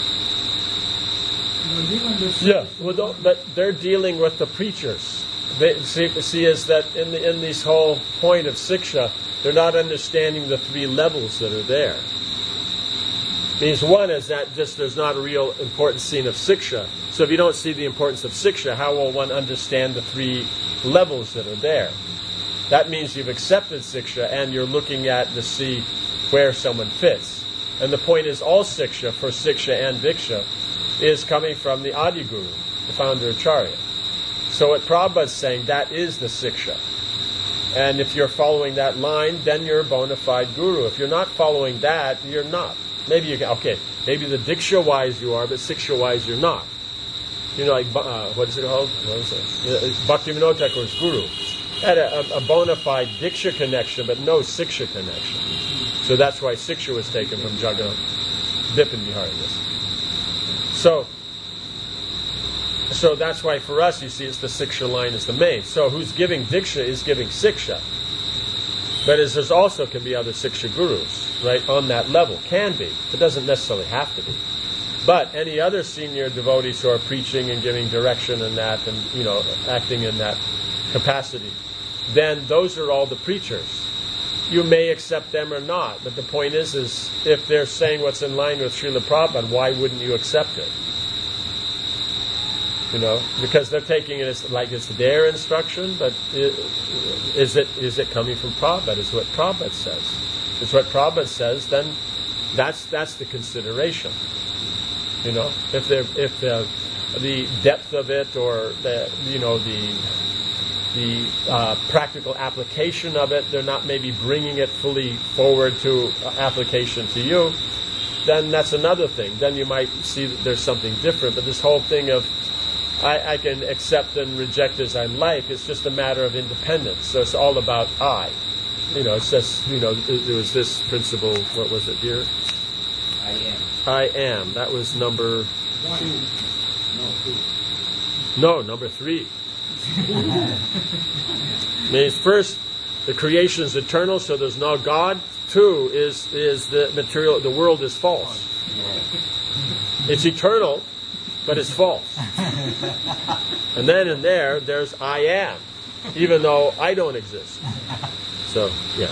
Even the Yeah, well, but they're dealing with the preachers. They, see, is that in this whole point of Siksha, they're not understanding the three levels that are there. Means one is that just there's not a real importance seen of Siksha. So if you don't see the importance of Siksha, how will one understand the three levels that are there? That means you've accepted Siksha and you're looking at to see where someone fits. And the point is all Siksha, for Siksha and Diksha, is coming from the Adi Guru, the founder Acharya. So what Prabhupada's saying, that is the Siksha. And if you're following that line, then you're a bona fide guru. If you're not following that, you're not. Maybe you can, maybe the Diksha-wise you are, but Siksha-wise you're not. You know, like, what is it called? What is it? Bhaktivinoda Thakur's guru had a bona fide Diksha connection, but no Siksha connection. So that's why Siksha was taken from Jagannath Bipin Bihari. So that's why for us, you see, it's the Siksha line is the main. So who's giving Diksha is giving Siksha. But there's also can be other Siksha gurus, right, on that level. Can be. It doesn't necessarily have to be. But any other senior devotees who are preaching and giving direction in that and, acting in that capacity, then those are all the preachers. You may accept them or not, but the point is if they're saying what's in line with Srila Prabhupada, why wouldn't you accept it? Because they're taking it as like it's their instruction, but is it coming from Prabhupada? Is what Prabhupada says. It's what Prabhupada says, then that's the consideration. If the depth of it or the practical application of it, they're not maybe bringing it fully forward to application to you, then that's another thing. Then you might see that there's something different. But this whole thing of I can accept and reject as I like, it's just a matter of independence. So it's all about I. It says, there was this principle, what was it here? I am. I am. That was number... 1. No, number 3. Means first, the creation is eternal, so there's no God. 2 is the material, the world is false. It's eternal, but it's false. And then in there's I am, even though I don't exist. So, yeah.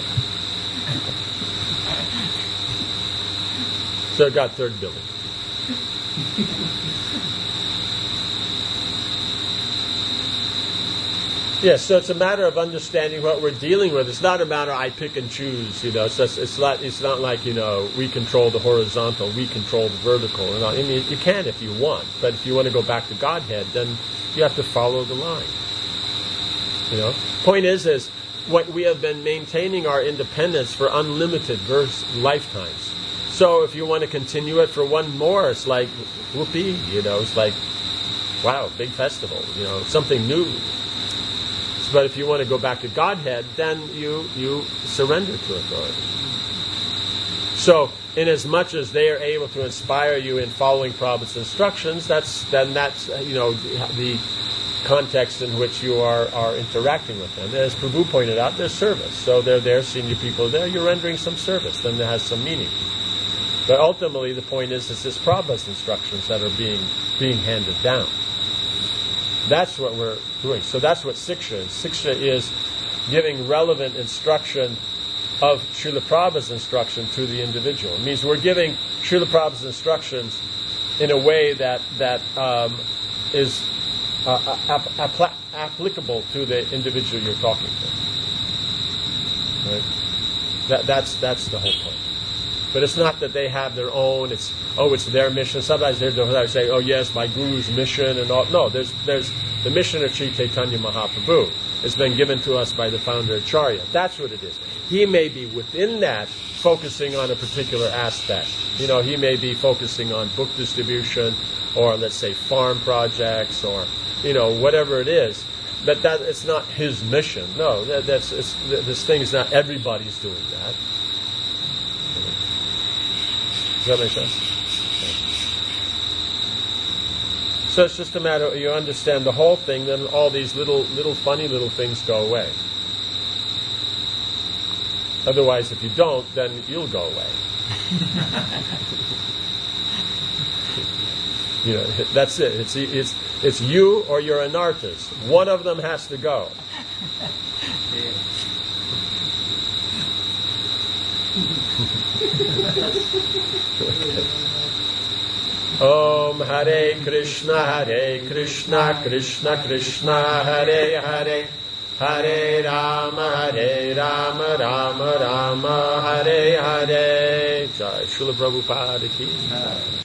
So it got third billing. Yes, so it's a matter of understanding what we're dealing with. It's not a matter I pick and choose, It's not like, we control the horizontal, we control the vertical. I mean, you can if you want, but if you want to go back to Godhead, then you have to follow the line. Point is what we have been maintaining our independence for unlimited lifetimes. So if you want to continue it for one more, it's like whoopee, it's like, wow, big festival, something new. But if you want to go back to Godhead, then you surrender to authority. So, in as much as they are able to inspire you in following Prabhupada's instructions, that's the context in which you are interacting with them. As Prabhu pointed out, there's service. So they're there, senior people there, you're rendering some service, then that has some meaning. But ultimately, the point is this Prabhupada's instructions that are being handed down. That's what we're doing. So that's what Siksha is. Siksha is giving relevant instruction of Srila Prabhupada's instruction to the individual. It means we're giving Srila Prabhupada's instructions in a way that is applicable to the individual you're talking to. Right? That's the whole point. But it's not that they have their own. It's their mission. Sometimes they say, "Oh yes, my guru's mission," and all. No, there's the mission of Sri Chaitanya Mahaprabhu. It's been given to us by the founder Acharya. That's what it is. He may be within that focusing on a particular aspect. He may be focusing on book distribution, or let's say farm projects, or whatever it is. But that it's not his mission. No, this thing is not everybody's doing that. Does that make sense? So it's just a matter of you understand the whole thing, then all these little funny little things go away. Otherwise, if you don't, then you'll go away. That's it. It's you or you're an artist. One of them has to go. Om Hare Krishna, Krishna Krishna, Hare Hare, Hare Rama, Rama Rama, Hare Hare. Jai Srila Prabhupada ki.